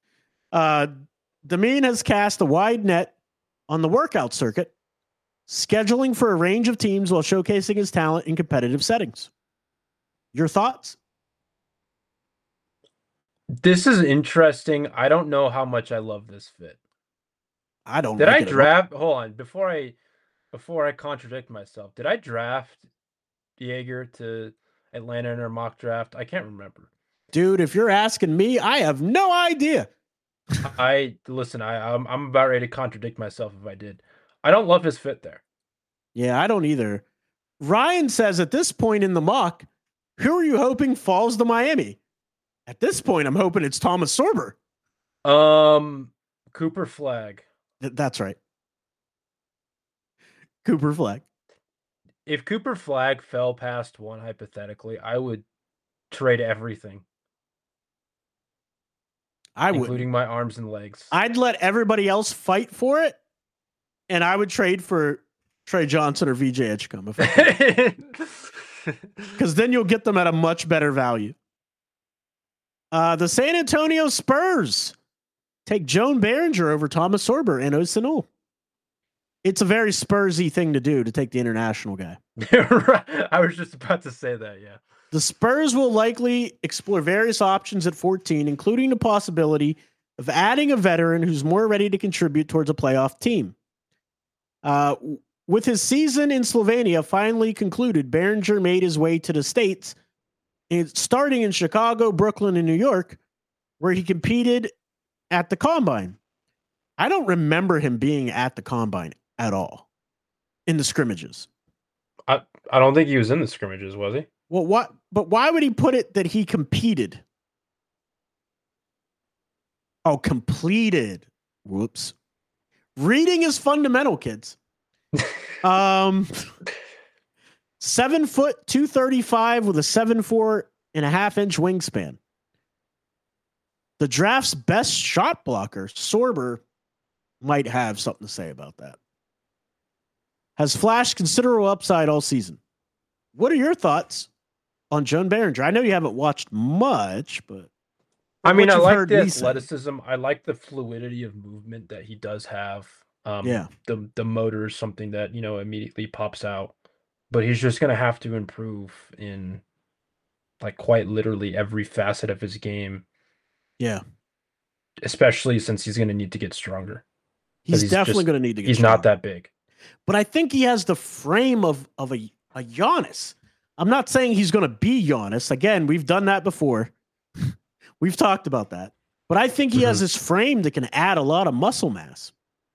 Demine has cast a wide net on the workout circuit, scheduling for a range of teams while showcasing his talent in competitive settings. Your thoughts? This is interesting. I don't know how much I love this fit. I don't. Did I draft? Hold on, before I contradict myself, did I draft Jaeger to Atlanta in our mock draft? I can't remember. Dude, if you're asking me, I have no idea. I'm about ready to contradict myself if I did. I don't love his fit there. Yeah, I don't either. Ryan says at this point in the mock, who are you hoping falls to Miami? At this point, I'm hoping it's Thomas Sorber. Cooper Flagg. That's right. Cooper Flagg. If Cooper Flagg fell past one, hypothetically, I would trade everything. Including my arms and legs. I'd let everybody else fight for it, and I would trade for Trey Johnson or VJ Edgecombe. Because then you'll get them at a much better value. The San Antonio Spurs take Joan Behringer over Thomas Sorber and Asa Newell. It's a very Spursy thing to do to take the international guy. I was just about to say that, yeah. The Spurs will likely explore various options at 14, including the possibility of adding a veteran who's more ready to contribute towards a playoff team. With his season in Slovenia finally concluded, Behringer made his way to the States, starting in Chicago, Brooklyn, and New York, where he competed at the Combine. I don't remember him being at the Combine at all in the scrimmages. I don't think he was in the scrimmages, was he? Well, what? But why would he put it that he competed? Oh, completed. Whoops. Reading is fundamental, kids. 7 foot 235 with a 7'4.5" wingspan. The draft's best shot blocker, Sorber, might have something to say about that. Has flashed considerable upside all season. What are your thoughts on Joan Behringer? I know you haven't watched much, but I mean, I like the athleticism. I like the fluidity of movement that he does have. The motor is something that, immediately pops out. But he's just going to have to improve in, like, quite literally every facet of his game. Yeah. Especially since he's going to need to get stronger. He's definitely going to need to get stronger. He's not that big. But I think he has the frame of a Giannis. I'm not saying he's going to be Giannis. Again, we've done that before. We've talked about that. But I think he has this frame that can add a lot of muscle mass.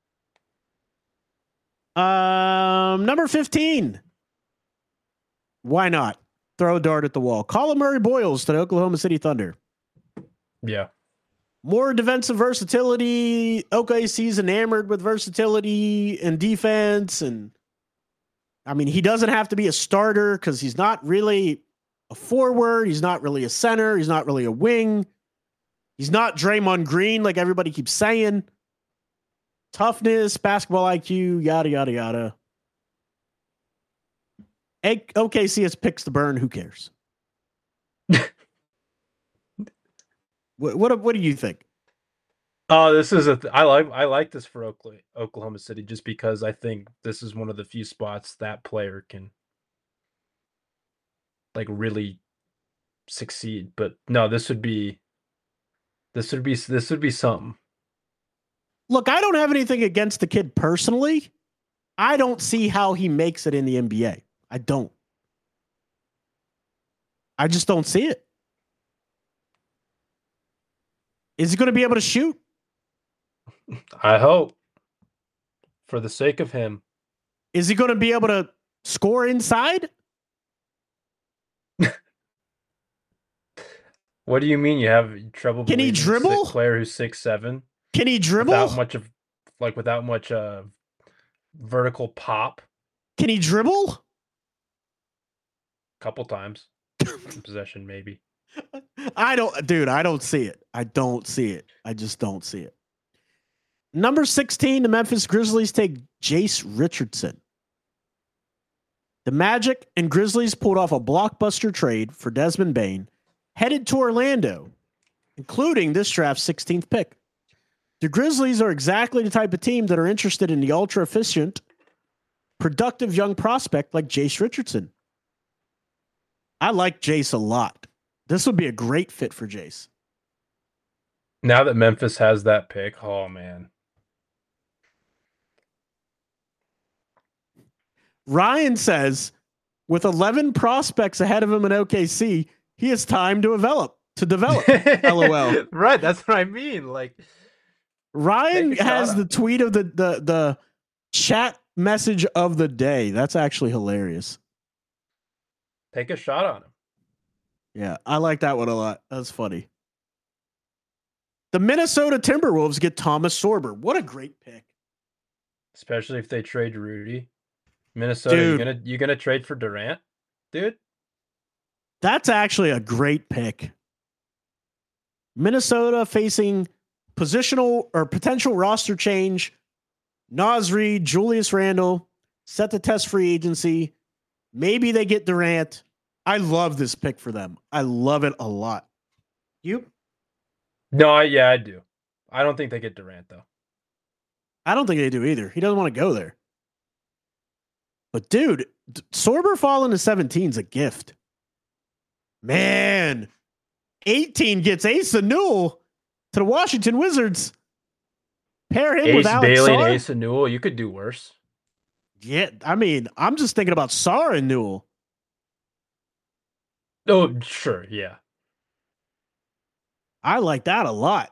Number 15. Why not? Throw a dart at the wall. Colin Murray-Boyles to the Oklahoma City Thunder. Yeah. More defensive versatility. OKC's enamored with versatility and defense. And I mean, he doesn't have to be a starter because he's not really a forward. He's not really a center. He's not really a wing. He's not Draymond Green like everybody keeps saying. Toughness, basketball IQ, yada, yada, yada. OKC has picks to burn. Who cares? What do you think? Oh, this is I like this for Oklahoma City just because I think this is one of the few spots that player can like really succeed. But no, this would be something. Look, I don't have anything against the kid personally. I don't see how he makes it in the NBA. I don't. I just don't see it. Is he going to be able to shoot? I hope. For the sake of him. Is he going to be able to score inside? What do you mean you have trouble? Can he dribble? A player who's 6'7"? Can he dribble? Without much vertical pop. Can he dribble? Couple times. Possession, maybe. I don't see it. I don't see it. I just don't see it. Number 16, the Memphis Grizzlies take Jace Richardson. The Magic and Grizzlies pulled off a blockbuster trade for Desmond Bane, headed to Orlando, including this draft's 16th pick. The Grizzlies are exactly the type of team that are interested in the ultra-efficient, productive young prospect like Jace Richardson. I like Jace a lot. This would be a great fit for Jace. Now that Memphis has that pick, oh, man. Ryan says, with 11 prospects ahead of him in OKC, he has time to develop. LOL. Right, that's what I mean. Like, Ryan has the tweet of the chat message of the day. That's actually hilarious. Take a shot on him. Yeah, I like that one a lot. That's funny. The Minnesota Timberwolves get Thomas Sorber. What a great pick. Especially if they trade Rudy. Minnesota, dude, you gonna trade for Durant? Dude? That's actually a great pick. Minnesota facing positional or potential roster change. Naz Reid, Julius Randle, set to test free agency. Maybe they get Durant. I love this pick for them. I love it a lot. You? No, I do. I don't think they get Durant, though. I don't think they do either. He doesn't want to go there. But, dude, Sorber falling to 17 is a gift. Man, 18 gets Asa Newell to the Washington Wizards. Pair him with Alex Bailey Sarr. And Asa Newell, you could do worse. Yeah, I mean, I'm just thinking about Sarr and Newell. Oh, sure, yeah. I like that a lot.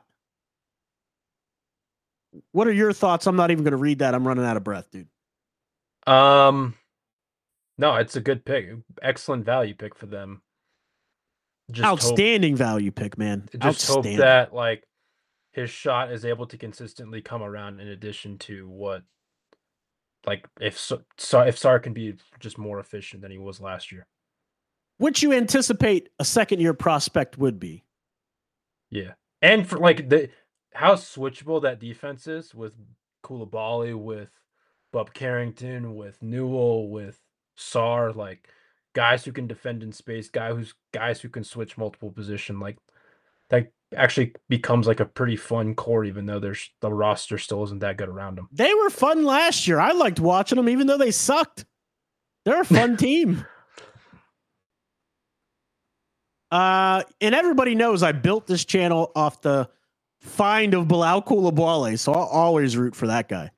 What are your thoughts? I'm not even going to read that. I'm running out of breath, dude. No, it's a good pick. Excellent value pick for them. Outstanding value pick, man. Just hope that, like, his shot is able to consistently come around in addition to what, like, if Sarr can be just more efficient than he was last year. Which you anticipate a second-year prospect would be. Yeah. And for like how switchable that defense is with Koulibaly, with Bob Carrington, with Newell, with Sarr, like guys who can defend in space, guys who can switch multiple position, like that actually becomes like a pretty fun core, even though the roster still isn't that good around them. They were fun last year. I liked watching them, even though they sucked. They're a fun team. And everybody knows I built this channel off the find of Bilal Koulibaly, so I'll always root for that guy.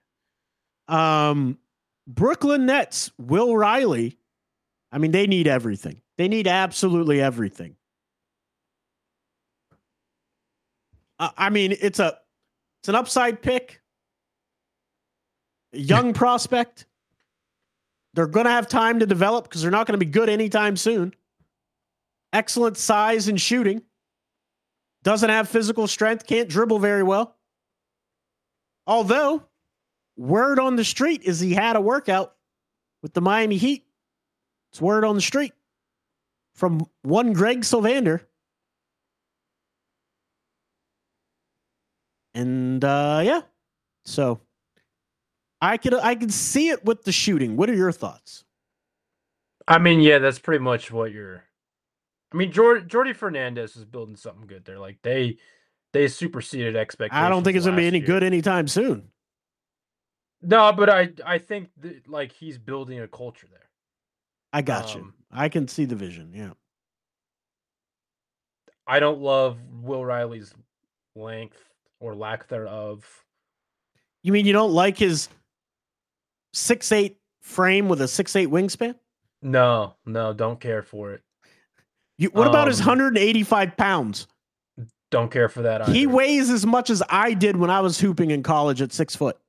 Brooklyn Nets, Will Riley. I mean, they need everything. They need absolutely everything. I mean, it's an upside pick, a young prospect. They're going to have time to develop because they're not going to be good anytime soon. Excellent size and shooting. Doesn't have physical strength. Can't dribble very well. Although, word on the street is he had a workout with the Miami Heat. It's word on the street from one Greg Sylvander. And, yeah. So, I could see it with the shooting. What are your thoughts? I mean, yeah, that's pretty much what you're... I mean, Jordi Fernandez is building something good there. Like they superseded expectations. I don't think it's going to be any good anytime soon. No, but I think like he's building a culture there. I got you. I can see the vision. Yeah. I don't love Will Riley's length or lack thereof. You mean you don't like his 6'8" frame with a 6'8" wingspan? No, don't care for it. What about his 185 pounds? Don't care for that either. He weighs as much as I did when I was hooping in college at 6 foot.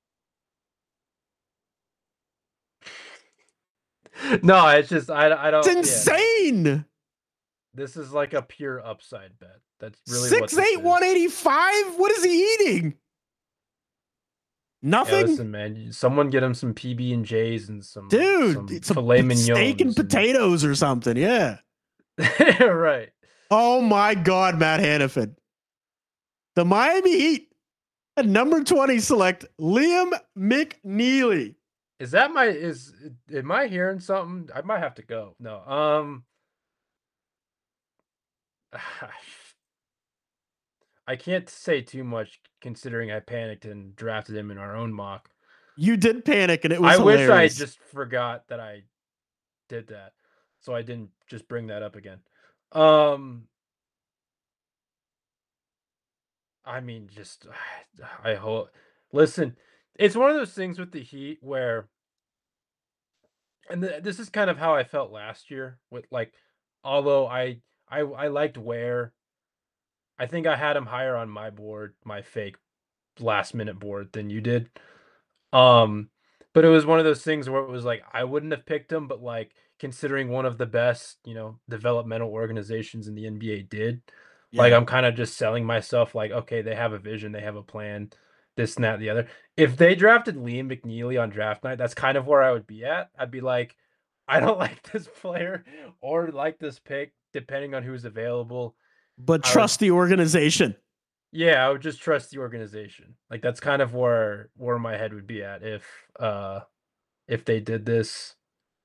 No, it's just I don't. It's insane. Yeah. This is like a pure upside bet. That's really 6'8", 185. What is he eating? Nothing. Yeah, listen, man. Someone get him some PB&Js and some some filet mignon, steak and potatoes or something. Yeah. Right. Oh my God, Matt Hannafin. The Miami Heat at number 20 select Liam McNeely. Am I hearing something? I might have to go. No. I can't say too much considering I panicked and drafted him in our own mock. You did panic and it was hilarious. Wish I just forgot that I did that. So I didn't just bring that up again. I mean, just I hope. Listen, it's one of those things with the Heat where, and this is kind of how I felt last year. With like, although I liked Ware, I think I had him higher on my board, my fake last minute board than you did. But it was one of those things where it was like I wouldn't have picked him, but like considering one of the best, developmental organizations in the NBA did, like I'm kind of just selling myself like, okay, they have a vision, they have a plan, this and that, the other. If they drafted Liam McNeely on draft night, that's kind of where I would be at. I'd be like, I don't like this player or like this pick, depending on who's available. But trust the organization. Yeah, I would just trust the organization. Like that's kind of where my head would be at if they did this.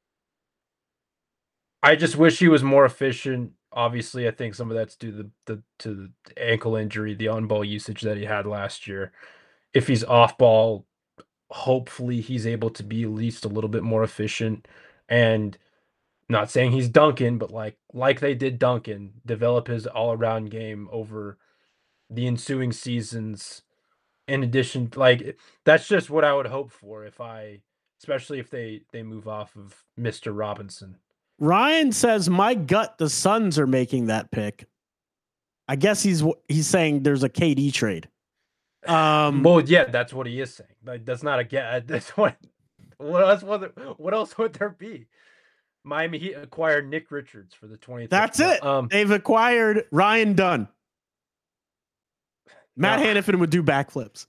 I just wish he was more efficient. Obviously, I think some of that's due to the ankle injury, the on-ball usage that he had last year. If he's off-ball, hopefully he's able to be at least a little bit more efficient. And not saying he's Duncan, but like they did Duncan, develop his all-around game over the ensuing seasons. In addition, like that's just what I would hope for especially if they move off of Mr. Robinson. Ryan says, my gut, the Suns are making that pick. I guess he's saying there's a KD trade. Well, yeah, that's what he is saying. Like, that's not a get. That's what else would there be? Miami Heat acquired Nick Richards for the 20th. That's it. They've acquired Ryan Dunn. Matt Hannafin would do backflips.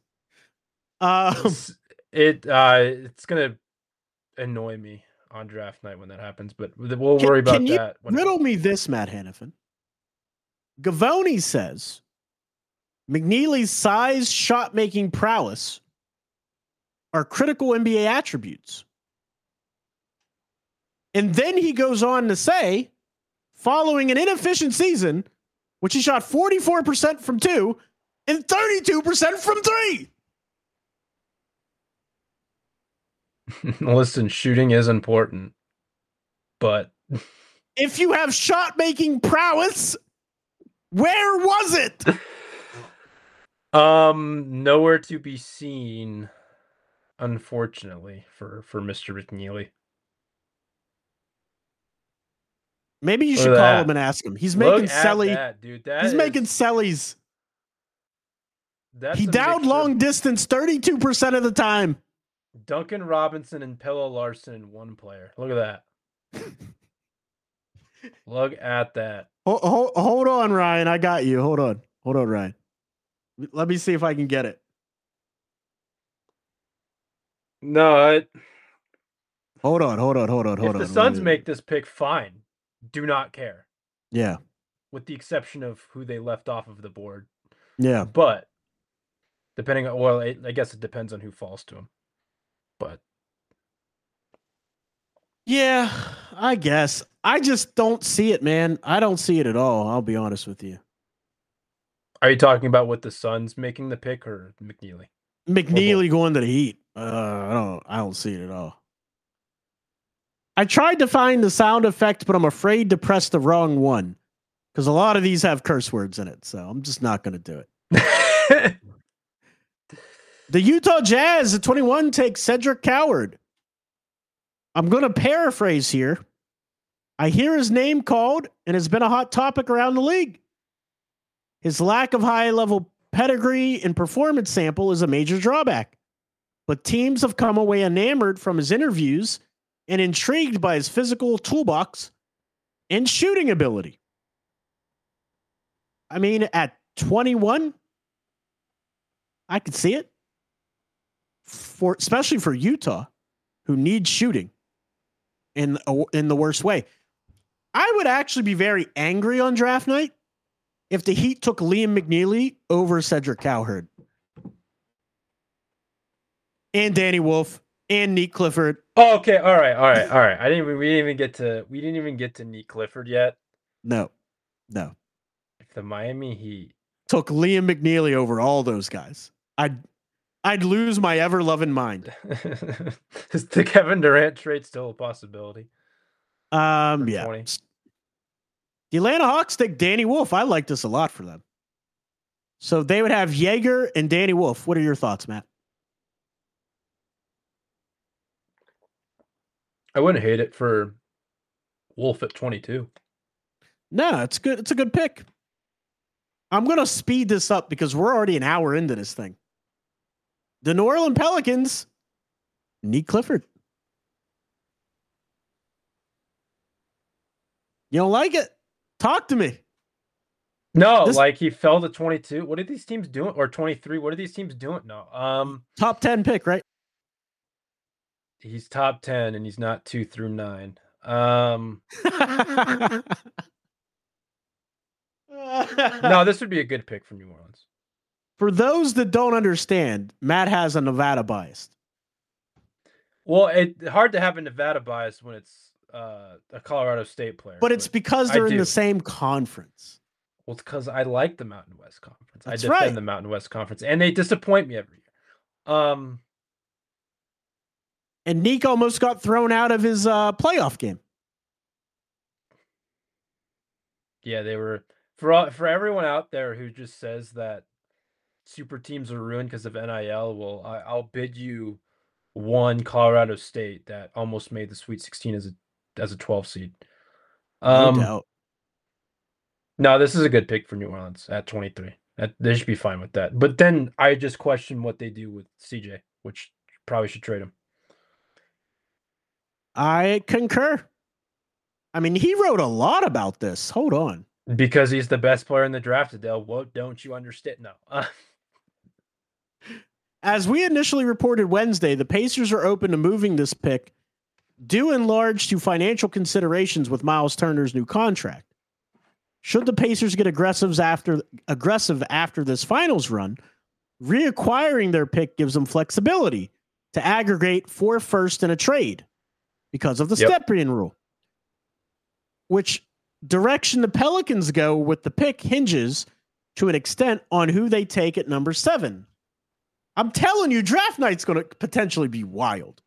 It's gonna annoy me on draft night when that happens, but we'll worry about that. Riddle me this, Matt Hannafin. Gavoni says McNeely's size, shot-making prowess are critical NBA attributes. And then he goes on to say, following an inefficient season, which he shot 44% from 2 and 32% from 3. Listen, shooting is important, but if you have shot-making prowess, where was it? Nowhere to be seen, unfortunately, for Mr. McNeely. Maybe you should call him and ask him. He's making Selly. He's making Sellies. He downed long distance 32% of the time. Duncan Robinson and Pelle Larsson in one player. Look at that. Look at that. Hold on, Ryan. I got you. Hold on, Ryan. Let me see if I can get it. No, Hold on. If the Suns make this pick, fine. Do not care. Yeah. With the exception of who they left off of the board. Yeah. But depending on, I guess it depends on who falls to him. But yeah, I guess. I just don't see it, man. I don't see it at all. I'll be honest with you. Are you talking about with the Suns making the pick or McNeely? McNeely going to the Heat. I don't see it at all. I tried to find the sound effect, but I'm afraid to press the wrong one because a lot of these have curse words in it. So I'm just not going to do it. The Utah Jazz at 21 take Cedric Coward. I'm going to paraphrase here. I hear his name called and has been a hot topic around the league. His lack of high-level pedigree and performance sample is a major drawback. But teams have come away enamored from his interviews and intrigued by his physical toolbox and shooting ability. I mean, at 21, I could see it. Especially for Utah, who needs shooting in the worst way. I would actually be very angry on draft night if the Heat took Liam McNeely over Cedric Cowherd and Danny Wolf and Nick Clifford. Oh, okay, all right. We didn't even get to Nick Clifford yet. No. If the Miami Heat took Liam McNeely over all those guys, I'd lose my ever-loving mind. Is the Kevin Durant trade still a possibility? Yeah. 20? The Atlanta Hawks take Danny Wolf. I like this a lot for them. So they would have Jaeger and Danny Wolf. What are your thoughts, Matt? I wouldn't hate it for Wolf at 22. No, it's good. It's a good pick. I'm going to speed this up because we're already an hour into this thing. The New Orleans Pelicans, Nick Clifford. You don't like it? Talk to me. No, he fell to 22. What are these teams doing? Or 23? What are these teams doing? No. Top 10 pick, right? He's top 10 and he's not 2 through 9. No, this would be a good pick for New Orleans. For those that don't understand, Matt has a Nevada bias. Well, it's hard to have a Nevada bias when it's a Colorado State player. But it's because they're in the same conference. Well, it's because I like the Mountain West Conference. I defend the Mountain West Conference, and they disappoint me every year. And Nick almost got thrown out of his playoff game. Yeah, they were for everyone out there who just says that super teams are ruined because of NIL. Well, I'll bid you one Colorado State that almost made the Sweet 16 as a 12 seed. No doubt. No, this is a good pick for New Orleans at 23. They should be fine with that. But then I just question what they do with CJ, which probably should trade him. I concur. I mean, he wrote a lot about this. Hold on. Because he's the best player in the draft, Adele. What don't you understand? No. As we initially reported Wednesday, the Pacers are open to moving this pick due in large to financial considerations with Miles Turner's new contract. Should the Pacers get aggressive after this finals run, reacquiring their pick gives them flexibility to aggregate 4 firsts in a trade because of the Stepien rule. Which direction the Pelicans go with the pick hinges to an extent on who they take at number 7. I'm telling you, draft night's going to potentially be wild.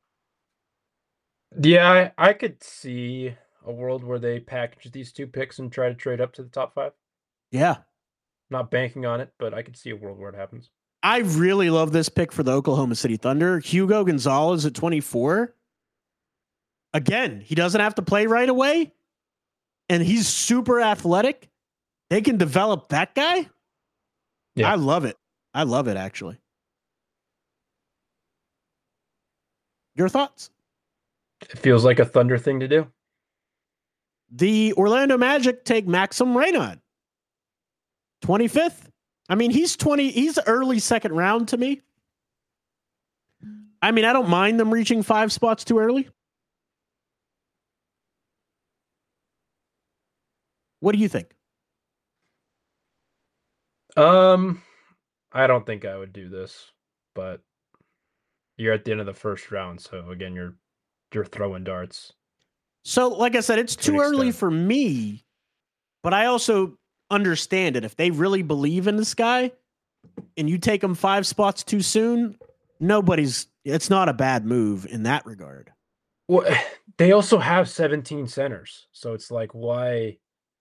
Yeah, I could see a world where they package these 2 picks and try to trade up to the top 5. Yeah. Not banking on it, but I could see a world where it happens. I really love this pick for the Oklahoma City Thunder. Hugo Gonzalez at 24. Again, he doesn't have to play right away, and he's super athletic. They can develop that guy. Yeah. I love it. I love it, actually. Your thoughts? It feels like a Thunder thing to do. The Orlando Magic take Maxim Reynaud. 25th. I mean, he's early second round to me. I mean, I don't mind them reaching 5 spots too early. What do you think? I don't think I would do this, but you're at the end of the first round, so again, you're throwing darts. So, like I said, it's too early for me, but I also understand it. If they really believe in this guy and you take him 5 spots too soon, it's not a bad move in that regard. Well, they also have 17 centers, so it's like, why?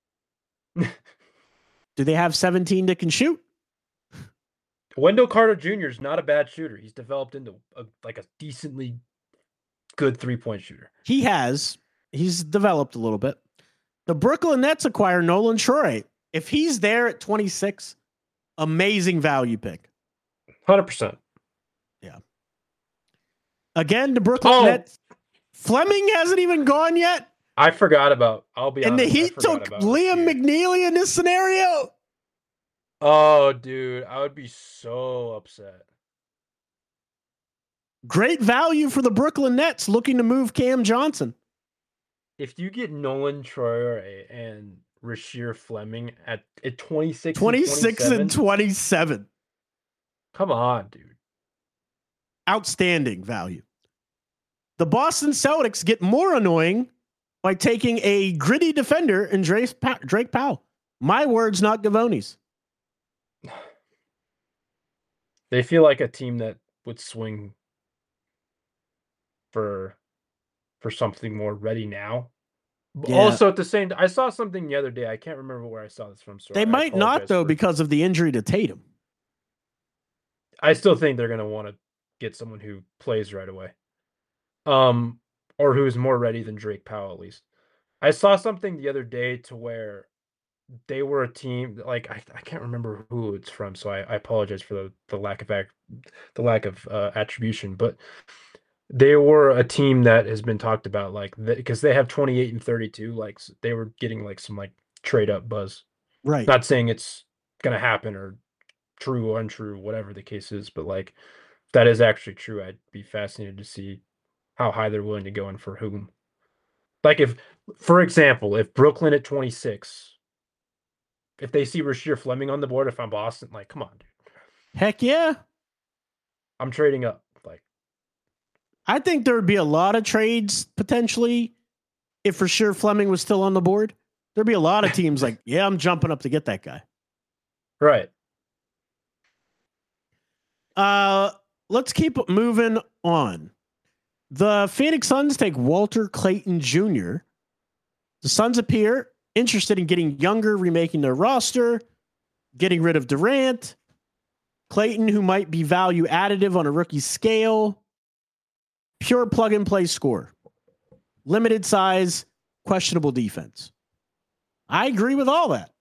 Do they have 17 that can shoot? Wendell Carter Jr. is not a bad shooter. He's developed into a decently good 3-point shooter. He's developed a little bit. The Brooklyn Nets acquire Nolan Troy. If he's there at 26, amazing value pick. 100%. Yeah. Again, the Brooklyn Nets. Fleming hasn't even gone yet. I forgot about. I'll be honest. And the Heat took Liam McNeely in this scenario. Oh, dude, I would be so upset. Great value for the Brooklyn Nets looking to move Cam Johnson. If you get Nolan Troyer and Rasheer Fleming at 26 and 27. Come on, dude. Outstanding value. The Boston Celtics get more annoying by taking a gritty defender in Drake Powell. My words, not Gavoni's. They feel like a team that would swing for something more ready now. Yeah. Also, at the same time, I saw something the other day. I can't remember where I saw this from. So they might not, though, because of the injury to Tatum. I still think they're going to want to get someone who plays right away. Or who's more ready than Drake Powell, at least. I saw something the other day to where they were a team, like I can't remember who it's from, so I apologize for the lack of attribution, but they were a team that has been talked about, like, because they have 28 and 32, like they were getting like some like trade up buzz. Right. Not saying it's gonna happen or true or untrue, whatever the case is, but like if that is actually true, I'd be fascinated to see how high they're willing to go and for whom. Like if, for example, if Brooklyn at 26, if they see Rasheer Fleming on the board, if I'm Boston, like, come on, dude. Heck yeah. I'm trading up. Like, I think there would be a lot of trades potentially if Rasheer Fleming was still on the board. There'd be a lot of teams like, yeah, I'm jumping up to get that guy. Right. Let's keep moving on. The Phoenix Suns take Walter Clayton Jr. The Suns appear interested in getting younger, remaking their roster, getting rid of Durant. Clayton, who might be value additive on a rookie scale. Pure plug-and-play score. Limited size, questionable defense. I agree with all that.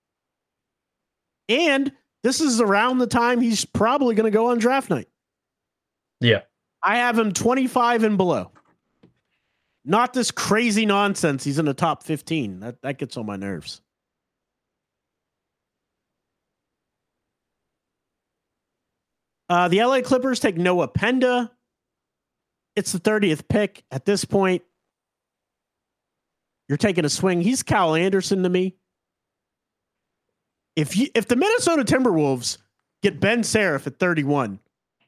And this is around the time he's probably going to go on draft night. Yeah. I have him 25 and below. Not this crazy nonsense. He's in the top 15. That gets on my nerves. The LA Clippers take Noah Penda. It's the 30th pick. At this point, you're taking a swing. He's Kyle Anderson to me. If the Minnesota Timberwolves get Ben Seraph at 31.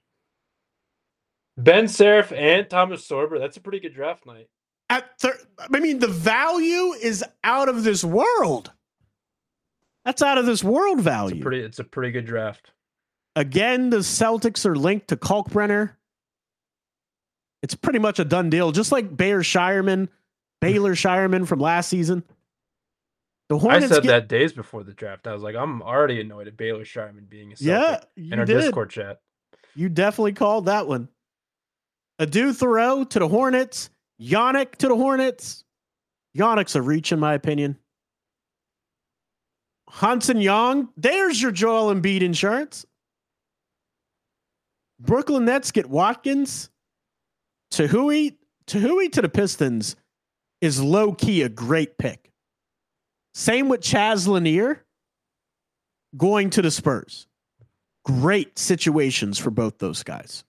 Ben Seraph and Thomas Sorber, that's a pretty good draft night. The value is out of this world. That's out of this world value. It's a pretty good draft. Again, the Celtics are linked to Kalkbrenner. It's pretty much a done deal, just like Baylor Shireman from last season. The Hornets that days before the draft. I was like, I'm already annoyed at Baylor Shireman being a Celtic in our Discord chat. You definitely called that one. Adu Thoreau to the Hornets. Yannick to the Hornets. Yannick's a reach, in my opinion. Hansen Young, there's your Joel Embiid insurance. Brooklyn Nets get Watkins. Tahui to the Pistons is low-key a great pick. Same with Chaz Lanier going to the Spurs. Great situations for both those guys.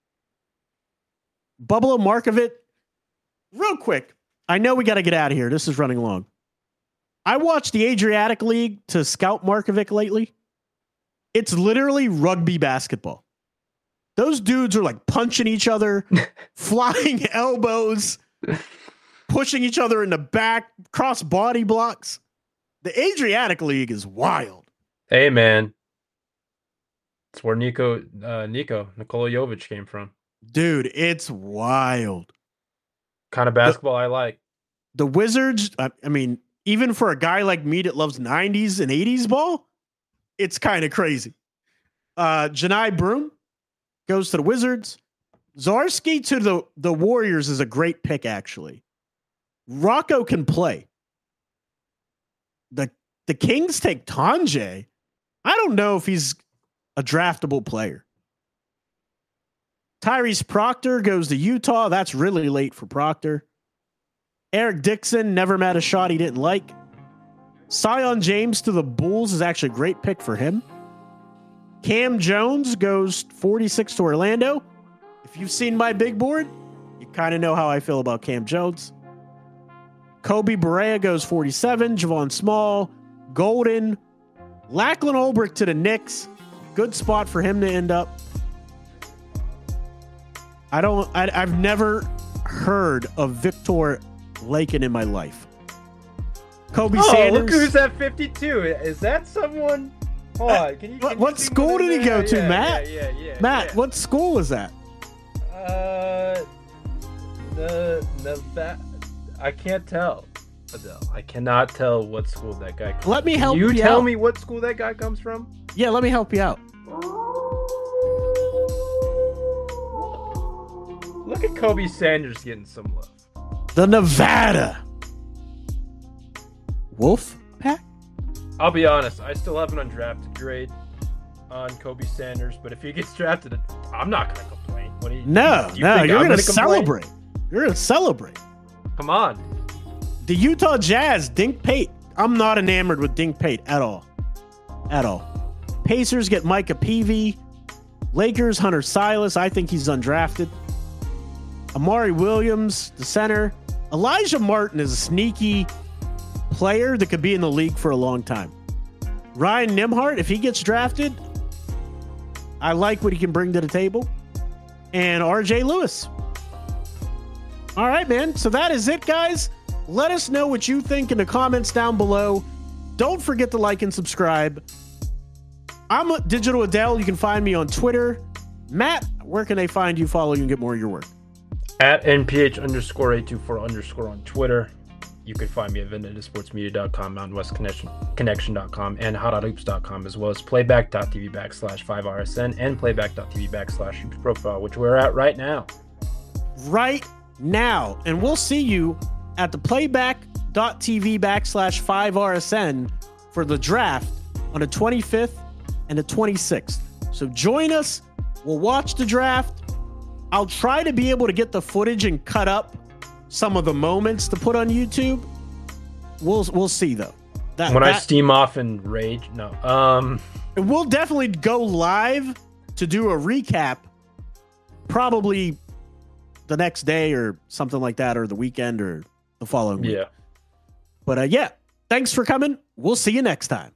Bubba Markovic, real quick. I know we got to get out of here. This is running long. I watched the Adriatic League to scout Markovic lately. It's literally rugby basketball. Those dudes are like punching each other, flying elbows, pushing each other in the back, cross body blocks. The Adriatic League is wild. Hey, man. It's where Nikola Jovic came from. Dude, it's wild. Kind of basketball I like. The Wizards, even for a guy like me that loves 90s and 80s ball, it's kind of crazy. Janai Broom goes to the Wizards. Zarski to the Warriors is a great pick, actually. Rocco can play. The Kings take Tonje. I don't know if he's a draftable player. Tyrese Proctor goes to Utah. That's really late for Proctor. Eric Dixon never met a shot he didn't like. Zion James to the Bulls is actually a great pick for him. Cam Jones goes 46 to Orlando. If you've seen my big board, you kind of know how I feel about Cam Jones. Kobe Barea goes 47. Javon Small, Golden, Lachlan Olbrich to the Knicks. Good spot for him to end up. I've never heard of Victor Lakin in my life. Kobe Sanders. Look who's at 52. Is that someone? Hold on. Can you what school did he go to, Matt? Yeah. Matt, what school was that? I can't tell. Adele. I cannot tell what school that guy comes from. Let me help you out. You tell me what school that guy comes from? Yeah, let me help you out. Look at Kobe Sanders getting some love. The Nevada Wolf Pack? I'll be honest, I still have an undrafted grade on Kobe Sanders, but if he gets drafted, I'm not going to complain. What do you? No, you're going to celebrate. You're going to celebrate. Come on. The Utah Jazz, Dink Pate. I'm not enamored with Dink Pate at all. At all. Pacers get Micah Peavy. Lakers, Hunter Silas. I think he's undrafted. Amari Williams, the center. Elijah Martin is a sneaky player that could be in the league for a long time. Ryan Nembhard, if he gets drafted, I like what he can bring to the table. And RJ Lewis. All right, man. So that is it, guys. Let us know what you think in the comments down below. Don't forget to like and subscribe. I'm Digital Adele. You can find me on Twitter. Matt, where can they find you, follow you, and get more of your work? At NPH_824_ on Twitter. You can find me at VendettaSportsMedia.com, MountainWestConnection.com, and HotOutHoops.com, as well as playback.tv/5RSN and playback.tv/Hoops Profile, which we're at right now. Right now. And we'll see you at the playback.tv/5RSN for the draft on the 25th and the 26th. So join us. We'll watch the draft. I'll try to be able to get the footage and cut up some of the moments to put on YouTube. We'll see though. I steam off and rage, no. We'll definitely go live to do a recap probably the next day or something like that, or the weekend or the following week. Yeah. But yeah, thanks for coming. We'll see you next time.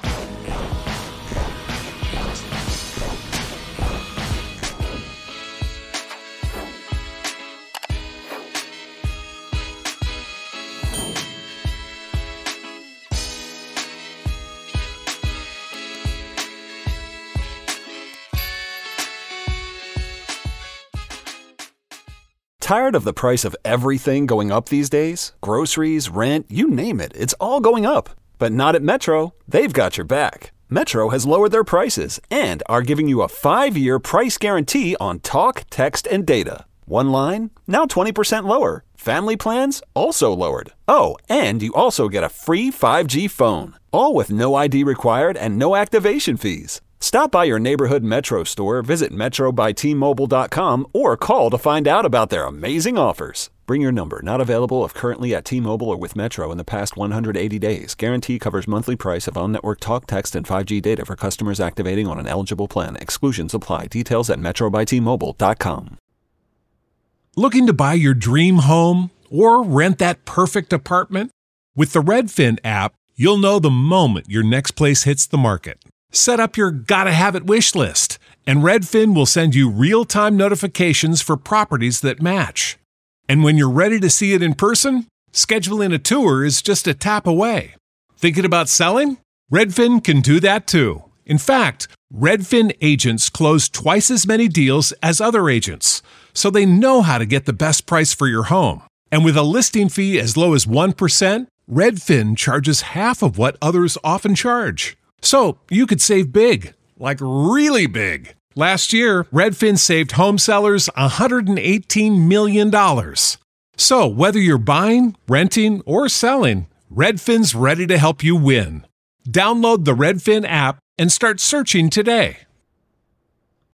Tired of the price of everything going up these days? Groceries, rent, you name it, it's all going up. But not at Metro. They've got your back. Metro has lowered their prices and are giving you a 5-year price guarantee on talk, text, and data. One line, now 20% lower. Family plans, also lowered. Oh, and you also get a free 5G phone. All with no ID required and no activation fees. Stop by your neighborhood Metro store, visit metrobytmobile.com, or call to find out about their amazing offers. Bring your number. Not available if currently at T-Mobile or with Metro in the past 180 days. Guarantee covers monthly price of on-network talk, text, and 5G data for customers activating on an eligible plan. Exclusions apply. Details at metrobytmobile.com. Looking to buy your dream home or rent that perfect apartment? With the Redfin app, you'll know the moment your next place hits the market. Set up your gotta-have-it wish list, and Redfin will send you real-time notifications for properties that match. And when you're ready to see it in person, scheduling a tour is just a tap away. Thinking about selling? Redfin can do that too. In fact, Redfin agents close twice as many deals as other agents, so they know how to get the best price for your home. And with a listing fee as low as 1%, Redfin charges half of what others often charge. So you could save big, like really big. Last year, Redfin saved home sellers $118 million. So whether you're buying, renting, or selling, Redfin's ready to help you win. Download the Redfin app and start searching today.